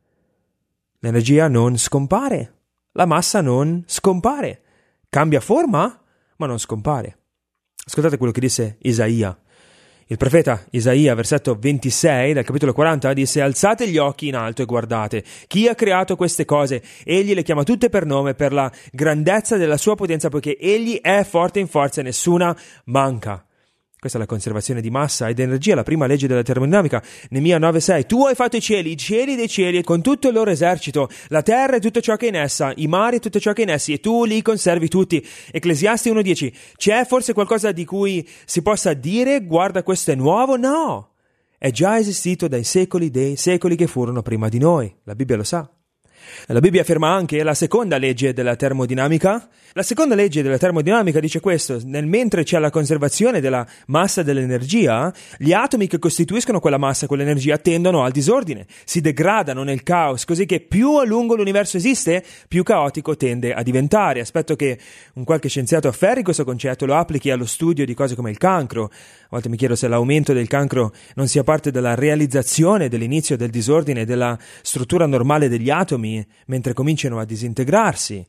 L'energia non scompare. La massa non scompare. Cambia forma, ma non scompare. Ascoltate quello che disse Isaia. Il profeta Isaia, versetto ventisei del capitolo quaranta, disse: alzate gli occhi in alto e guardate. Chi ha creato queste cose? Egli le chiama tutte per nome, per la grandezza della sua potenza, poiché egli è forte in forza e nessuna manca. Questa è la conservazione di massa ed energia, la prima legge della termodinamica. Nemia nove sei. Tu hai fatto i cieli, i cieli dei cieli, con tutto il loro esercito, la terra e tutto ciò che è in essa, i mari e tutto ciò che è in essi, e tu li conservi tutti. Ecclesiasti uno dieci. C'è forse qualcosa di cui si possa dire: guarda, questo è nuovo? No! È già esistito dai secoli dei secoli che furono prima di noi. La Bibbia lo sa. La Bibbia afferma anche la seconda legge della termodinamica. La seconda legge della termodinamica dice questo: nel mentre c'è la conservazione della massa e dell'energia, gli atomi che costituiscono quella massa e quell'energia tendono al disordine, si degradano nel caos, così che più a lungo l'universo esiste, più caotico tende a diventare. Aspetto che un qualche scienziato afferri questo concetto, lo applichi allo studio di cose come il cancro. A volte mi chiedo se l'aumento del cancro non sia parte della realizzazione dell'inizio del disordine e della struttura normale degli atomi mentre cominciano a disintegrarsi.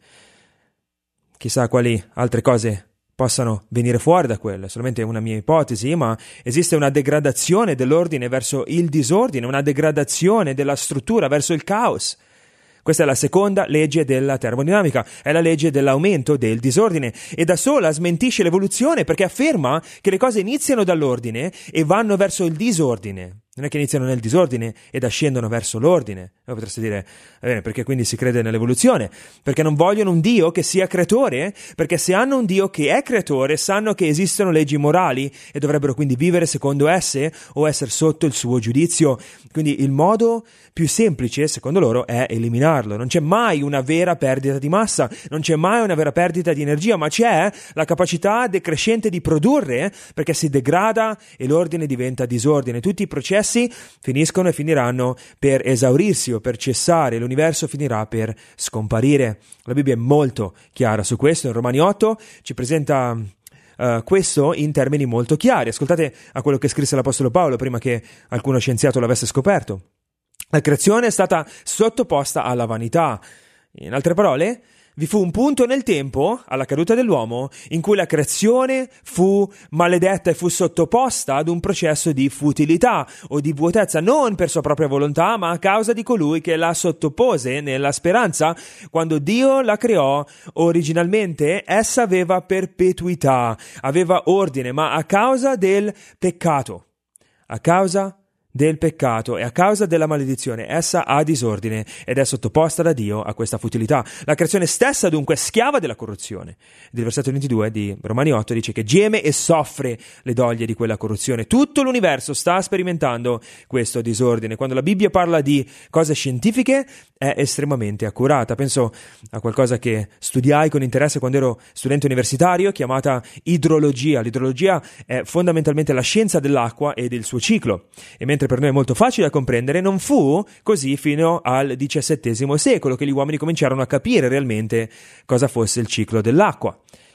Chissà quali altre cose possano venire fuori da quello, è solamente una mia ipotesi, ma esiste una degradazione dell'ordine verso il disordine, una degradazione della struttura verso il caos. Questa è la seconda legge della termodinamica, è la legge dell'aumento del disordine, e da sola smentisce l'evoluzione, perché afferma che le cose iniziano dall'ordine e vanno verso il disordine. Non è che iniziano nel disordine ed ascendono verso l'ordine. Voi potreste dire: eh, perché quindi si crede nell'evoluzione? Perché non vogliono un Dio che sia creatore? Perché se hanno un Dio che è creatore, sanno che esistono leggi morali e dovrebbero quindi vivere secondo esse o essere sotto il suo giudizio. Quindi il modo più semplice, secondo loro, è eliminarlo. Non c'è mai una vera perdita di massa, non c'è mai una vera perdita di energia, ma c'è la capacità decrescente di produrre, perché si degrada e l'ordine diventa disordine. Tutti i processi finiscono e finiranno per esaurirsi o per cessare, l'universo finirà per scomparire. La Bibbia è molto chiara su questo. In Romani otto ci presenta uh, questo in termini molto chiari. Ascoltate a quello che scrisse l'Apostolo Paolo prima che alcuno scienziato l'avesse scoperto. La creazione è stata sottoposta alla vanità. In altre parole, vi fu un punto nel tempo, alla caduta dell'uomo, in cui la creazione fu maledetta e fu sottoposta ad un processo di futilità o di vuotezza, non per sua propria volontà, ma a causa di colui che la sottopose nella speranza. Quando Dio la creò, originalmente essa aveva perpetuità, aveva ordine, ma a causa del peccato, a causa del peccato e a causa della maledizione, essa ha disordine ed è sottoposta da Dio a questa futilità. La creazione stessa dunque è schiava della corruzione. Ed il versetto ventidue di Romani otto dice che geme e soffre le doglie di quella corruzione. Tutto l'universo sta sperimentando questo disordine. Quando la Bibbia parla di cose scientifiche è estremamente accurata. Penso a qualcosa che studiai con interesse quando ero studente universitario, chiamata idrologia. L'idrologia è fondamentalmente la scienza dell'acqua e del suo ciclo. E mentre per noi è molto facile da comprendere, non fu così fino al diciassettesimo secolo che gli uomini cominciarono a capire realmente cosa fosse il ciclo dell'acqua.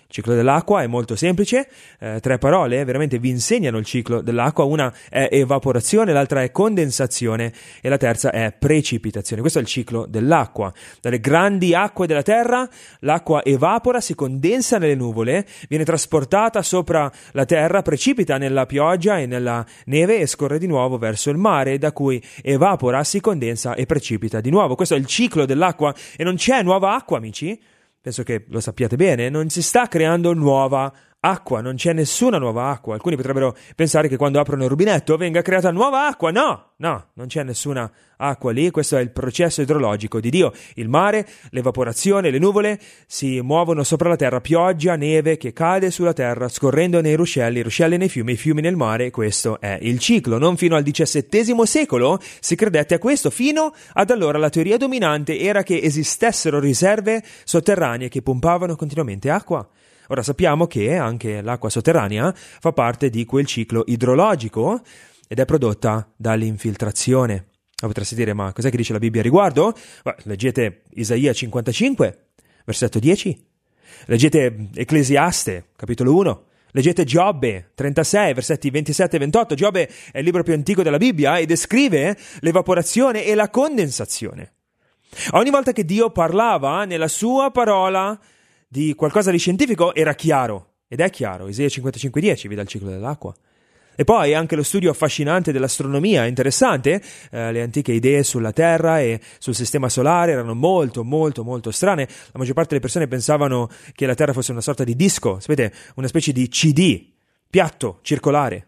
Il ciclo dell'acqua è molto semplice, eh, tre parole veramente vi insegnano il ciclo dell'acqua, una è evaporazione, l'altra è condensazione e la terza è precipitazione. Questo è il ciclo dell'acqua. Dalle grandi acque della terra l'acqua evapora, si condensa nelle nuvole, viene trasportata sopra la terra, precipita nella pioggia e nella neve e scorre di nuovo verso il mare, da cui evapora, si condensa e precipita di nuovo. Questo è il ciclo dell'acqua e non c'è nuova acqua, amici. Penso che lo sappiate bene, non si sta creando nuova acqua, non c'è nessuna nuova acqua. Alcuni potrebbero pensare che quando aprono il rubinetto venga creata nuova acqua. No, no, non c'è nessuna acqua lì. Questo è il processo idrologico di Dio. Il mare, l'evaporazione, le nuvole si muovono sopra la terra, pioggia, neve che cade sulla terra, scorrendo nei ruscelli, i ruscelli nei fiumi, i fiumi nel mare. Questo è il ciclo. Non fino al diciassettesimo secolo si credette a questo. Fino ad allora la teoria dominante era che esistessero riserve sotterranee che pompavano continuamente acqua. Ora sappiamo che anche l'acqua sotterranea fa parte di quel ciclo idrologico ed è prodotta dall'infiltrazione. Ma potreste dire, ma cos'è che dice la Bibbia a riguardo? Beh, leggete Isaia cinquantacinque, versetto dieci. Leggete Ecclesiaste, capitolo uno. Leggete Giobbe trentasei, versetti ventisette e ventotto. Giobbe è il libro più antico della Bibbia e descrive l'evaporazione e la condensazione. Ogni volta che Dio parlava nella sua parola di qualcosa di scientifico era chiaro, ed è chiaro. Isaia cinquantacinque dieci vi dà il ciclo dell'acqua. E poi anche lo studio affascinante dell'astronomia, interessante. Eh, le antiche idee sulla Terra e sul sistema solare erano molto molto molto strane. La maggior parte delle persone pensavano che la Terra fosse una sorta di disco, sapete, una specie di C D piatto, circolare,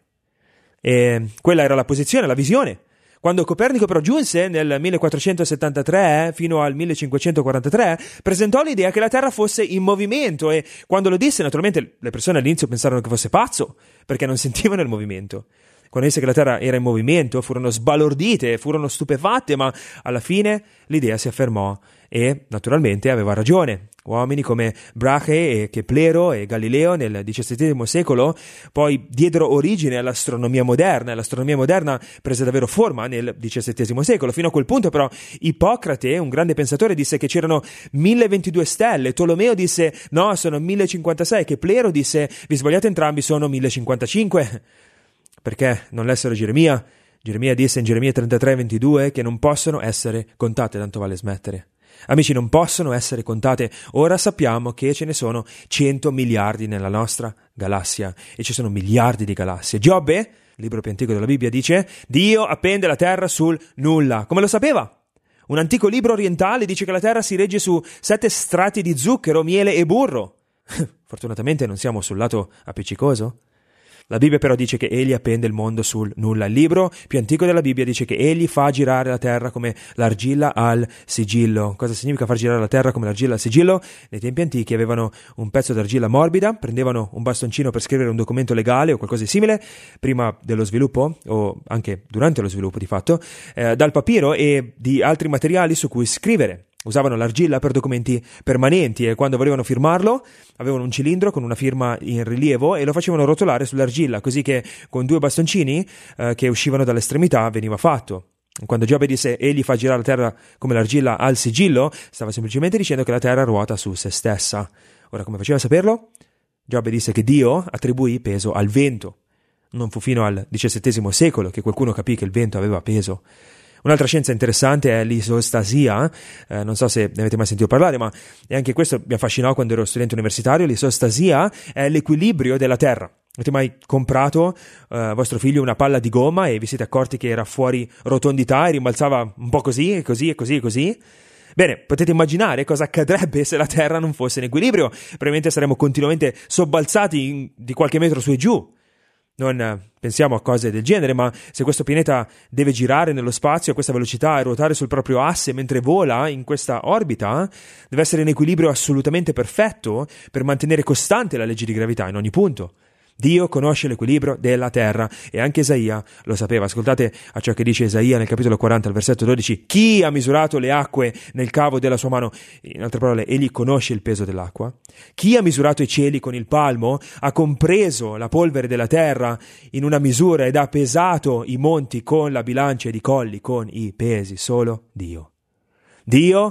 e quella era la posizione, la visione. Quando Copernico però giunse nel millequattrocentosettantatré fino al millecinquecentoquarantatré, presentò l'idea che la Terra fosse in movimento e quando lo disse, naturalmente, le persone all'inizio pensarono che fosse pazzo, perché non sentivano il movimento. Quando disse che la Terra era in movimento, furono sbalordite, furono stupefatte, ma alla fine l'idea si affermò e, naturalmente, aveva ragione. Uomini come Brahe e Keplero e Galileo nel diciassettesimo secolo poi diedero origine all'astronomia moderna, e l'astronomia moderna prese davvero forma nel diciassettesimo secolo. Fino a quel punto, però, Ippocrate, un grande pensatore, disse che c'erano mille ventidue stelle, Tolomeo disse no, sono mille cinquantasei, Keplero disse vi sbagliate entrambi, sono mille cinquantacinque. Perché non lessero Geremia? Geremia disse in Geremia trentatré ventidue che non possono essere contate, tanto vale smettere. Amici, non possono essere contate. Ora sappiamo che ce ne sono cento miliardi nella nostra galassia e ci sono miliardi di galassie. Giobbe, il libro più antico della Bibbia, dice Dio appende la terra sul nulla. Come lo sapeva? Un antico libro orientale dice che la terra si regge su sette strati di zucchero, miele e burro. Fortunatamente non siamo sul lato appiccicoso. La Bibbia però dice che egli appende il mondo sul nulla. Il libro più antico della Bibbia dice che egli fa girare la terra come l'argilla al sigillo. Cosa significa far girare la terra come l'argilla al sigillo? Nei tempi antichi avevano un pezzo d'argilla morbida, prendevano un bastoncino per scrivere un documento legale o qualcosa di simile, prima dello sviluppo, o anche durante lo sviluppo di fatto, eh, dal papiro e di altri materiali su cui scrivere. Usavano l'argilla per documenti permanenti e quando volevano firmarlo avevano un cilindro con una firma in rilievo e lo facevano rotolare sull'argilla, così che con due bastoncini eh, che uscivano dall'estremità veniva fatto. Quando Giobbe disse egli fa girare la terra come l'argilla al sigillo, stava semplicemente dicendo che la terra ruota su se stessa. Ora, come faceva a saperlo? Giobbe disse che Dio attribuì peso al vento. Non fu fino al diciassettesimo secolo che qualcuno capì che il vento aveva peso. Un'altra scienza interessante è l'isostasia, eh, non so se ne avete mai sentito parlare, ma anche questo mi affascinò quando ero studente universitario. L'isostasia è l'equilibrio della Terra. Avete mai comprato eh, a vostro figlio una palla di gomma e vi siete accorti che era fuori rotondità e rimbalzava un po' così e così e così e così? Bene, potete immaginare cosa accadrebbe se la Terra non fosse in equilibrio. Probabilmente saremmo continuamente sobbalzati in, di qualche metro su e giù. Non eh, pensiamo a cose del genere, ma se questo pianeta deve girare nello spazio a questa velocità e ruotare sul proprio asse mentre vola in questa orbita, deve essere in equilibrio assolutamente perfetto per mantenere costante la legge di gravità in ogni punto. Dio conosce l'equilibrio della terra e anche Isaia lo sapeva. Ascoltate a ciò che dice Isaia nel capitolo quaranta, al versetto dodici. Chi ha misurato le acque nel cavo della sua mano? In altre parole, egli conosce il peso dell'acqua. Chi ha misurato i cieli con il palmo? Ha compreso la polvere della terra in una misura ed ha pesato i monti con la bilancia ed i colli con i pesi. Solo Dio. Dio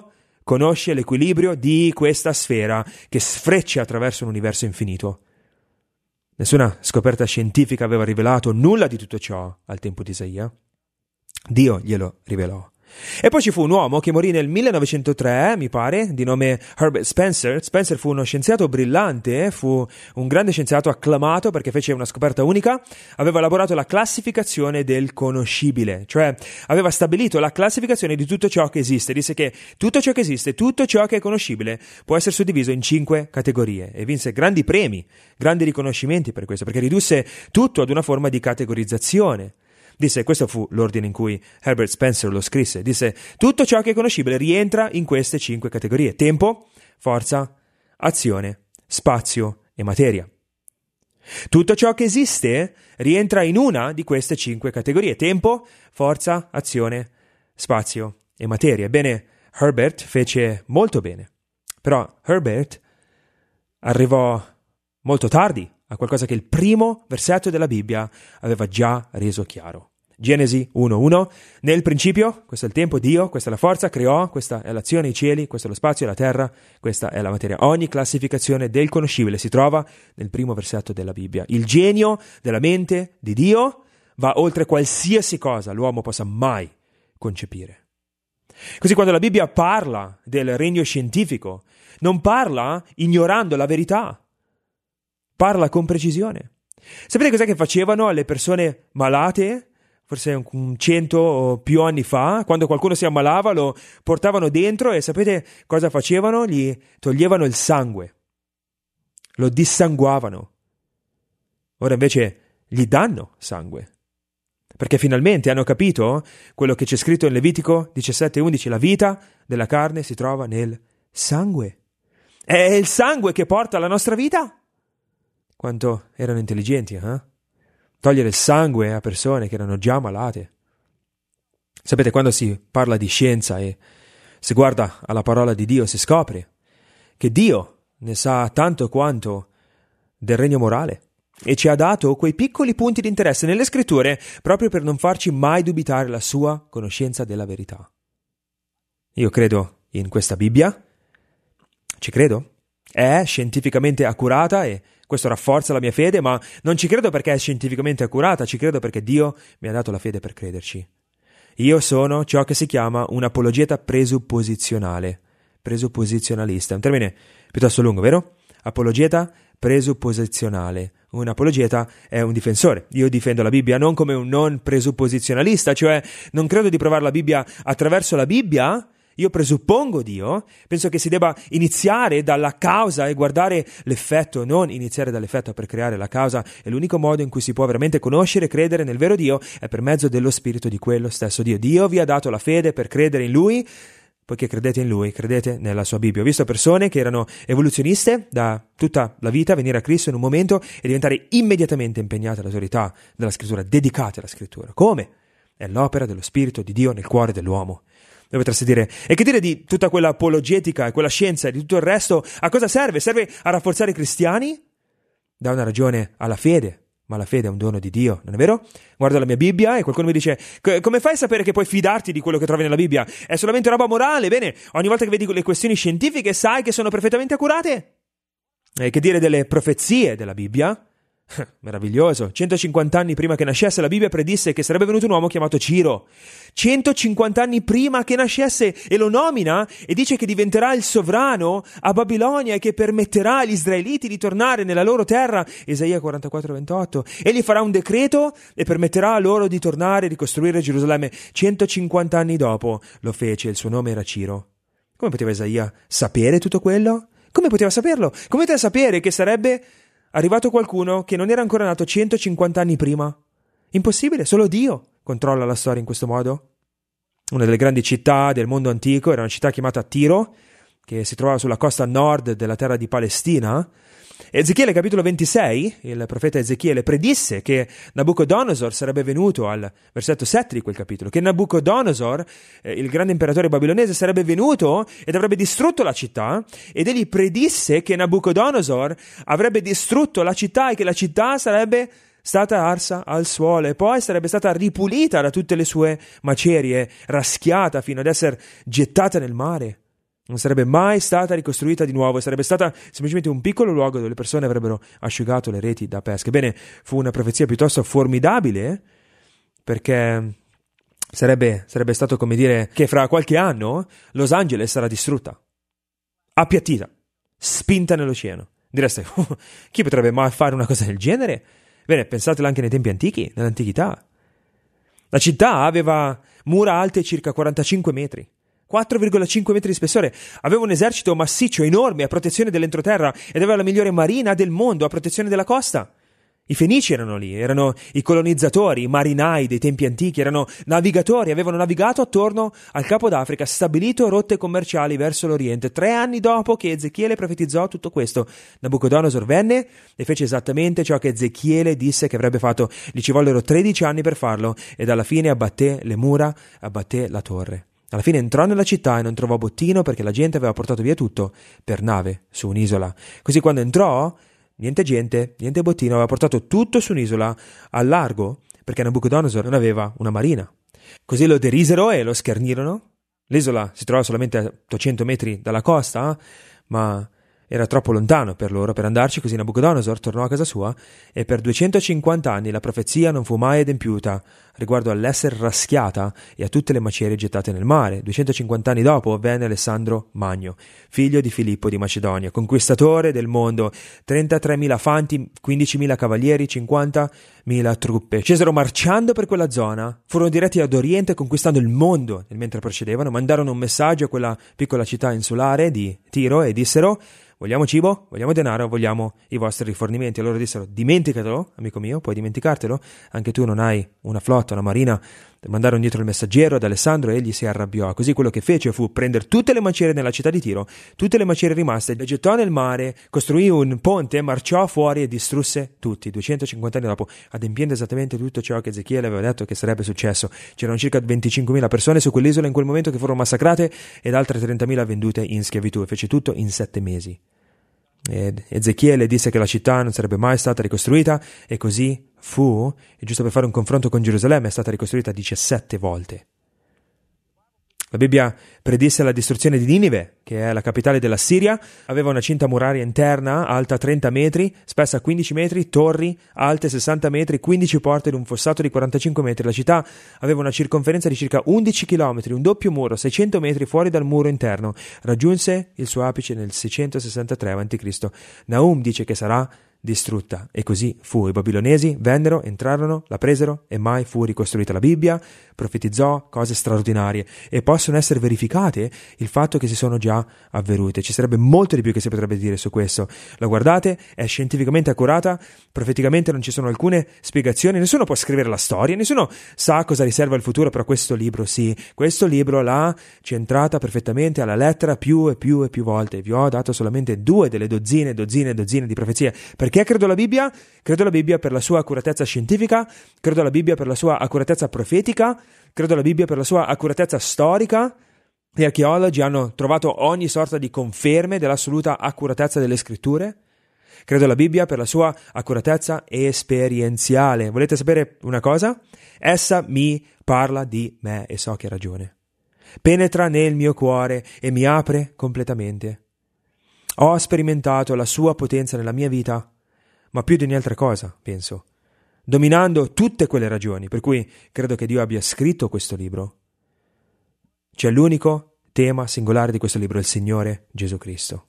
conosce l'equilibrio di questa sfera che sfreccia attraverso un universo infinito. Nessuna scoperta scientifica aveva rivelato nulla di tutto ciò al tempo di Isaia. Dio glielo rivelò. E poi ci fu un uomo che morì nel millenovecentotre, mi pare, di nome Herbert Spencer. Spencer fu uno scienziato brillante, fu un grande scienziato acclamato perché fece una scoperta unica. Aveva elaborato la classificazione del conoscibile, cioè aveva stabilito la classificazione di tutto ciò che esiste. Disse che tutto ciò che esiste, tutto ciò che è conoscibile, può essere suddiviso in cinque categorie e vinse grandi premi, grandi riconoscimenti per questo, perché ridusse tutto ad una forma di categorizzazione. Disse, questo fu l'ordine in cui Herbert Spencer lo scrisse, disse, tutto ciò che è conoscibile rientra in queste cinque categorie: tempo, forza, azione, spazio e materia. Tutto ciò che esiste rientra in una di queste cinque categorie: tempo, forza, azione, spazio e materia. Ebbene, Herbert fece molto bene, però Herbert arrivò molto tardi a qualcosa che il primo versetto della Bibbia aveva già reso chiaro. Genesi uno uno, nel principio, questo è il tempo, Dio, questa è la forza, creò, questa è l'azione, i cieli, questo è lo spazio, la terra, questa è la materia. Ogni classificazione del conoscibile si trova nel primo versetto della Bibbia. Il genio della mente di Dio va oltre qualsiasi cosa l'uomo possa mai concepire. Così quando la Bibbia parla del regno scientifico, non parla ignorando la verità, parla con precisione. Sapete cos'è che facevano alle persone malate? Forse un cento o più anni fa, quando qualcuno si ammalava, lo portavano dentro e sapete cosa facevano? Gli toglievano il sangue, lo dissanguavano. Ora invece gli danno sangue, perché finalmente hanno capito quello che c'è scritto in Levitico diciassette undici, la vita della carne si trova nel sangue. È il sangue che porta alla nostra vita. Quanto erano intelligenti, eh? Togliere il sangue a persone che erano già malate. Sapete, quando si parla di scienza e si guarda alla parola di Dio, si scopre che Dio ne sa tanto quanto del regno morale e ci ha dato quei piccoli punti di interesse nelle scritture proprio per non farci mai dubitare la sua conoscenza della verità. Io credo in questa Bibbia, ci credo, è scientificamente accurata e questo rafforza la mia fede, ma non ci credo perché è scientificamente accurata, ci credo perché Dio mi ha dato la fede per crederci. Io sono ciò che si chiama un apologeta presupposizionale, presupposizionalista, un termine piuttosto lungo, vero? Apologeta presupposizionale. Un apologeta è un difensore. Io difendo la Bibbia non come un non presupposizionalista, cioè non credo di provare la Bibbia attraverso la Bibbia. Io presuppongo Dio, penso che si debba iniziare dalla causa e guardare l'effetto, non iniziare dall'effetto per creare la causa. E l'unico modo in cui si può veramente conoscere e credere nel vero Dio è per mezzo dello spirito di quello stesso Dio. Dio vi ha dato la fede per credere in Lui, poiché credete in Lui, credete nella sua Bibbia. Ho visto persone che erano evoluzioniste da tutta la vita, venire a Cristo in un momento e diventare immediatamente impegnate all'autorità della Scrittura, dedicate alla Scrittura. Come? È l'opera dello Spirito di Dio nel cuore dell'uomo. Dove potreste dire, e che dire di tutta quella apologetica e quella scienza e di tutto il resto? A cosa serve? Serve a rafforzare i cristiani? Dà una ragione alla fede, ma la fede è un dono di Dio, non è vero? Guardo la mia Bibbia e qualcuno mi dice, come fai a sapere che puoi fidarti di quello che trovi nella Bibbia? È solamente roba morale? Bene, ogni volta che vedi le questioni scientifiche sai che sono perfettamente accurate. E che dire delle profezie della Bibbia? Meraviglioso. centocinquanta anni prima che nascesse la Bibbia predisse che sarebbe venuto un uomo chiamato Ciro. centocinquanta anni prima che nascesse, e lo nomina e dice che diventerà il sovrano a Babilonia e che permetterà agli israeliti di tornare nella loro terra. Isaia quarantaquattro ventotto. Egli farà un decreto e permetterà loro di tornare e ricostruire Gerusalemme. centocinquanta anni dopo lo fece, il suo nome era Ciro. Come poteva Isaia sapere tutto quello? Come poteva saperlo? Come poteva sapere che sarebbe arrivato qualcuno che non era ancora nato centocinquanta anni prima? Impossibile, solo Dio controlla la storia in questo modo. Una delle grandi città del mondo antico era una città chiamata Tiro, che si trovava sulla costa nord della terra di Palestina. Ezechiele capitolo ventisei, il profeta Ezechiele predisse che Nabucodonosor sarebbe venuto, al versetto sette di quel capitolo, che Nabucodonosor, eh, il grande imperatore babilonese, sarebbe venuto ed avrebbe distrutto la città, ed egli predisse che Nabucodonosor avrebbe distrutto la città e che la città sarebbe stata arsa al suolo e poi sarebbe stata ripulita da tutte le sue macerie, raschiata fino ad essere gettata nel mare. non sarebbe mai stata ricostruita di nuovo, sarebbe stata semplicemente un piccolo luogo dove le persone avrebbero asciugato le reti da pesca. Ebbene, fu una profezia piuttosto formidabile, perché sarebbe, sarebbe stato come dire che fra qualche anno Los Angeles sarà distrutta, appiattita, spinta nell'oceano. Direste, uh, chi potrebbe mai fare una cosa del genere? Bene, pensatelo anche nei tempi antichi, nell'antichità. La città aveva mura alte circa quarantacinque metri, quattro virgola cinque metri di spessore, aveva un esercito massiccio, enorme, a protezione dell'entroterra ed aveva la migliore marina del mondo a protezione della costa. I Fenici erano lì, erano i colonizzatori, i marinai dei tempi antichi, erano navigatori, avevano navigato attorno al Capo d'Africa, stabilito rotte commerciali verso l'Oriente. Tre anni dopo che Ezechiele profetizzò tutto questo, Nabucodonosor venne e fece esattamente ciò che Ezechiele disse che avrebbe fatto. Gli ci vollero tredici anni per farlo ed alla fine abbatté le mura, abbatté la torre. Alla fine entrò nella città e non trovò bottino perché la gente aveva portato via tutto per nave su un'isola. Così quando entrò, niente gente, niente bottino, aveva portato tutto su un'isola al largo perché Nabucodonosor non aveva una marina. Così lo derisero e lo schernirono. L'isola si trovava solamente a ottocento metri dalla costa, ma era troppo lontano per loro per andarci, così Nabucodonosor tornò a casa sua e per duecentocinquanta anni la profezia non fu mai adempiuta riguardo all'essere raschiata e a tutte le macerie gettate nel mare. duecentocinquanta anni dopo venne Alessandro Magno, figlio di Filippo di Macedonia, conquistatore del mondo, trentatremila fanti, quindicimila cavalieri, cinquantamila truppe. Scesero marciando per quella zona, furono diretti ad oriente conquistando il mondo. E mentre procedevano mandarono un messaggio a quella piccola città insulare di Tiro e dissero: vogliamo cibo, vogliamo denaro, vogliamo i vostri rifornimenti. E loro dissero: dimenticatelo, amico mio, puoi dimenticartelo, anche tu non hai una flotta, una marina. Mandarono dietro il messaggero ad Alessandro e egli si arrabbiò. Così quello che fece fu prendere tutte le macerie nella città di Tiro, tutte le macerie rimaste, le gettò nel mare, costruì un ponte, marciò fuori e distrusse tutti. duecentocinquanta anni dopo, adempiendo esattamente tutto ciò che Ezechiele aveva detto che sarebbe successo. C'erano circa venticinquemila persone su quell'isola in quel momento che furono massacrate ed altre trentamila vendute in schiavitù, e fece tutto in sette mesi. Ed Ezechiele disse che la città non sarebbe mai stata ricostruita e così fu, e giusto per fare un confronto con Gerusalemme, è stata ricostruita diciassette volte. La Bibbia predisse la distruzione di Ninive, che è la capitale della Siria. Aveva una cinta muraria interna alta trenta metri, spessa quindici metri, torri alte sessanta metri, quindici porte ed un fossato di quarantacinque metri. La città aveva una circonferenza di circa undici chilometri, un doppio muro, seicento metri fuori dal muro interno. Raggiunse il suo apice nel seicentosessantatré avanti Cristo Nahum dice che sarà distrutta, e così fu. I babilonesi vennero, entrarono, la presero e mai fu ricostruita. La Bibbia profetizzò cose straordinarie e possono essere verificate il fatto che si sono già avvenute. Ci sarebbe molto di più che si potrebbe dire su questo. La guardate, è scientificamente accurata, profeticamente non ci sono alcune spiegazioni, nessuno può scrivere la storia, nessuno sa cosa riserva il futuro, però questo libro sì, questo libro l'ha centrata perfettamente alla lettera più e più e più volte. Vi ho dato solamente due delle dozzine, dozzine e dozzine di profezie. Perché credo alla Bibbia? Credo alla Bibbia per la sua accuratezza scientifica, credo alla Bibbia per la sua accuratezza profetica, credo alla Bibbia per la sua accuratezza storica. Gli archeologi hanno trovato ogni sorta di conferme dell'assoluta accuratezza delle scritture. Credo alla Bibbia per la sua accuratezza esperienziale. Volete sapere una cosa? Essa mi parla di me e so che ha ragione. Penetra nel mio cuore e mi apre completamente. Ho sperimentato la sua potenza nella mia vita, ma più di ogni altra cosa, penso, dominando tutte quelle ragioni, per cui credo che Dio abbia scritto questo libro. C'è l'unico tema singolare di questo libro, il Signore Gesù Cristo.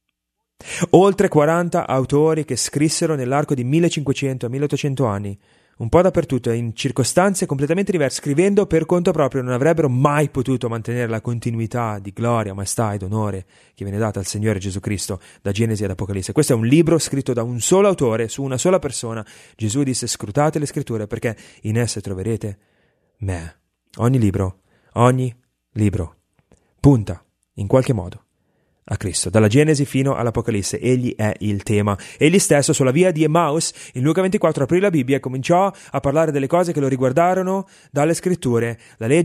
Oltre quaranta autori che scrissero nell'arco di millecinquecento a milleottocento anni, un po' dappertutto e in circostanze completamente diverse, scrivendo per conto proprio, non avrebbero mai potuto mantenere la continuità di gloria, maestà ed onore che viene data al Signore Gesù Cristo da Genesi ad Apocalisse. Questo è un libro scritto da un solo autore, su una sola persona. Gesù disse: scrutate le scritture perché in esse troverete me. Ogni libro, ogni libro punta in qualche modo a Cristo, dalla Genesi fino all'Apocalisse. Egli è il tema. Egli stesso, sulla via di Emmaus, in Luca ventiquattro, aprì la Bibbia e cominciò a parlare delle cose che lo riguardarono dalle scritture, la legge,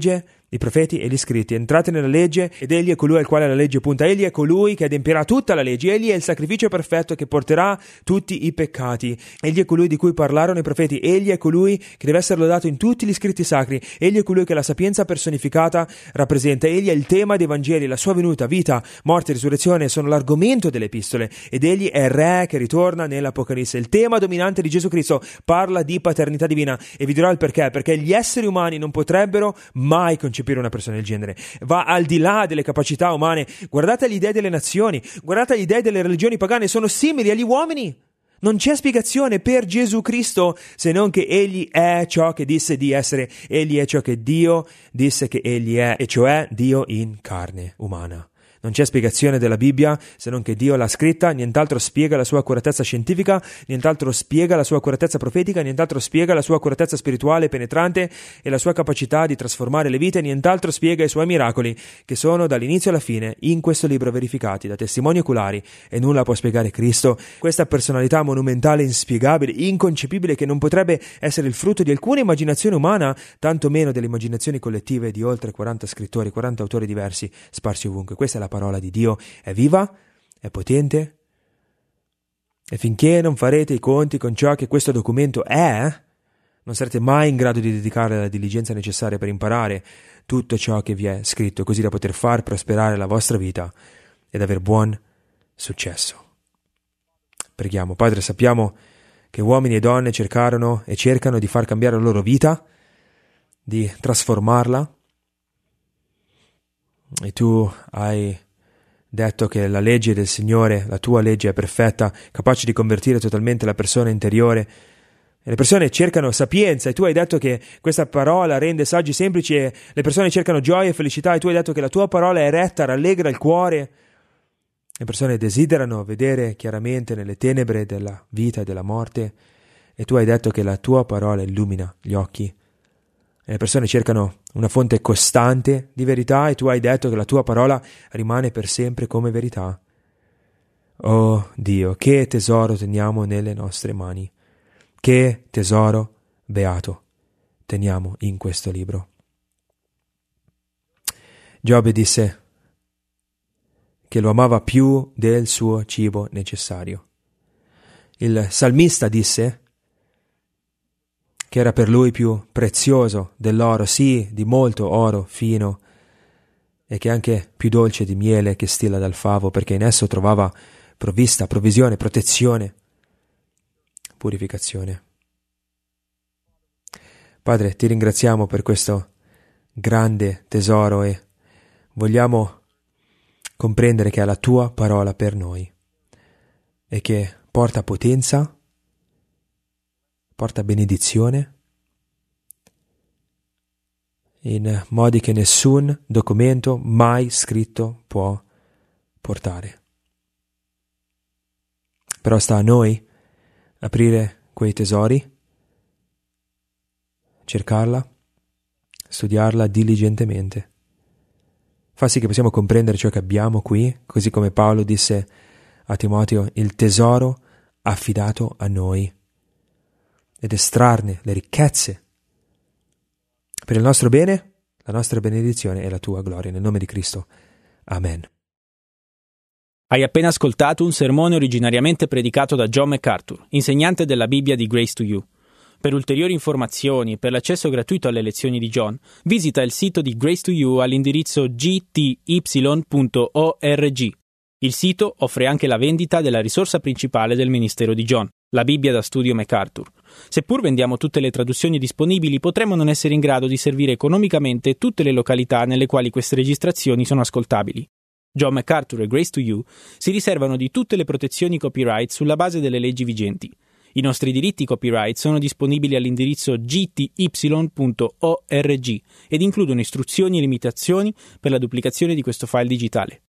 i profeti e gli scritti. Entrate nella legge ed egli è colui al quale la legge punta. Egli è colui che adempirà tutta la legge. Egli è il sacrificio perfetto che porterà tutti i peccati. Egli è colui di cui parlarono i profeti. Egli è colui che deve essere lodato in tutti gli scritti sacri. Egli è colui che la sapienza personificata rappresenta. Egli è il tema dei Vangeli. La sua venuta, vita, morte e risurrezione sono l'argomento delle epistole. Ed egli è il re che ritorna nell'Apocalisse. Il tema dominante di Gesù Cristo parla di paternità divina. E vi dirò il perché. Perché gli esseri umani non potrebbero mai concepire una persona del genere. Va al di là delle capacità umane. Guardate gli dei delle nazioni, guardate gli dei delle religioni pagane, sono simili agli uomini. Non c'è spiegazione per Gesù Cristo se non che egli è ciò che disse di essere. Egli è ciò che Dio disse che egli è, e cioè Dio in carne umana. Non c'è spiegazione della Bibbia se non che Dio l'ha scritta, nient'altro spiega la sua accuratezza scientifica, nient'altro spiega la sua accuratezza profetica, nient'altro spiega la sua accuratezza spirituale penetrante e la sua capacità di trasformare le vite, nient'altro spiega i suoi miracoli, che sono dall'inizio alla fine in questo libro verificati da testimoni oculari, e nulla può spiegare Cristo, questa personalità monumentale, inspiegabile, inconcepibile, che non potrebbe essere il frutto di alcuna immaginazione umana, tanto meno delle immaginazioni collettive di oltre quaranta scrittori, quaranta autori diversi sparsi ovunque. Questa è la parola di Dio, è viva, è potente, e finché non farete i conti con ciò che questo documento è, non sarete mai in grado di dedicare la diligenza necessaria per imparare tutto ciò che vi è scritto, così da poter far prosperare la vostra vita ed aver buon successo. Preghiamo. Padre, sappiamo che uomini e donne cercarono e cercano di far cambiare la loro vita, di trasformarla, e tu hai detto che la legge del Signore, la tua legge è perfetta, capace di convertire totalmente la persona interiore. E le persone cercano sapienza, e tu hai detto che questa parola rende saggi semplici, e le persone cercano gioia e felicità, e tu hai detto che la tua parola è retta, rallegra il cuore. Le persone desiderano vedere chiaramente nelle tenebre della vita e della morte, e tu hai detto che la tua parola illumina gli occhi. E le persone cercano una fonte costante di verità, e tu hai detto che la tua parola rimane per sempre come verità. Oh Dio, che tesoro teniamo nelle nostre mani, che tesoro beato teniamo in questo libro. Giobbe disse che lo amava più del suo cibo necessario. Il salmista disse che era per lui più prezioso dell'oro, sì, di molto oro fino, e che anche più dolce di miele che stilla dal favo, perché in esso trovava provvista, provvisione, protezione, purificazione. Padre, ti ringraziamo per questo grande tesoro, e vogliamo comprendere che è la tua parola per noi, e che porta potenza, porta benedizione in modi che nessun documento mai scritto può portare. Però sta a noi aprire quei tesori, cercarla, studiarla diligentemente. Fa sì che possiamo comprendere ciò che abbiamo qui, così come Paolo disse a Timoteo, il tesoro affidato a noi, ed estrarne le ricchezze per il nostro bene, la nostra benedizione e la tua gloria. Nel nome di Cristo. Amen. Hai appena ascoltato un sermone originariamente predicato da John MacArthur, insegnante della Bibbia di Grace to You. Per ulteriori informazioni e per l'accesso gratuito alle lezioni di John, visita il sito di Grace to You all'indirizzo g t y punto org. Il sito offre anche la vendita della risorsa principale del ministero di John, la Bibbia da studio MacArthur. Seppur vendiamo tutte le traduzioni disponibili, potremmo non essere in grado di servire economicamente tutte le località nelle quali queste registrazioni sono ascoltabili. John MacArthur e Grace to You si riservano di tutte le protezioni copyright sulla base delle leggi vigenti. I nostri diritti copyright sono disponibili all'indirizzo g t y punto org ed includono istruzioni e limitazioni per la duplicazione di questo file digitale.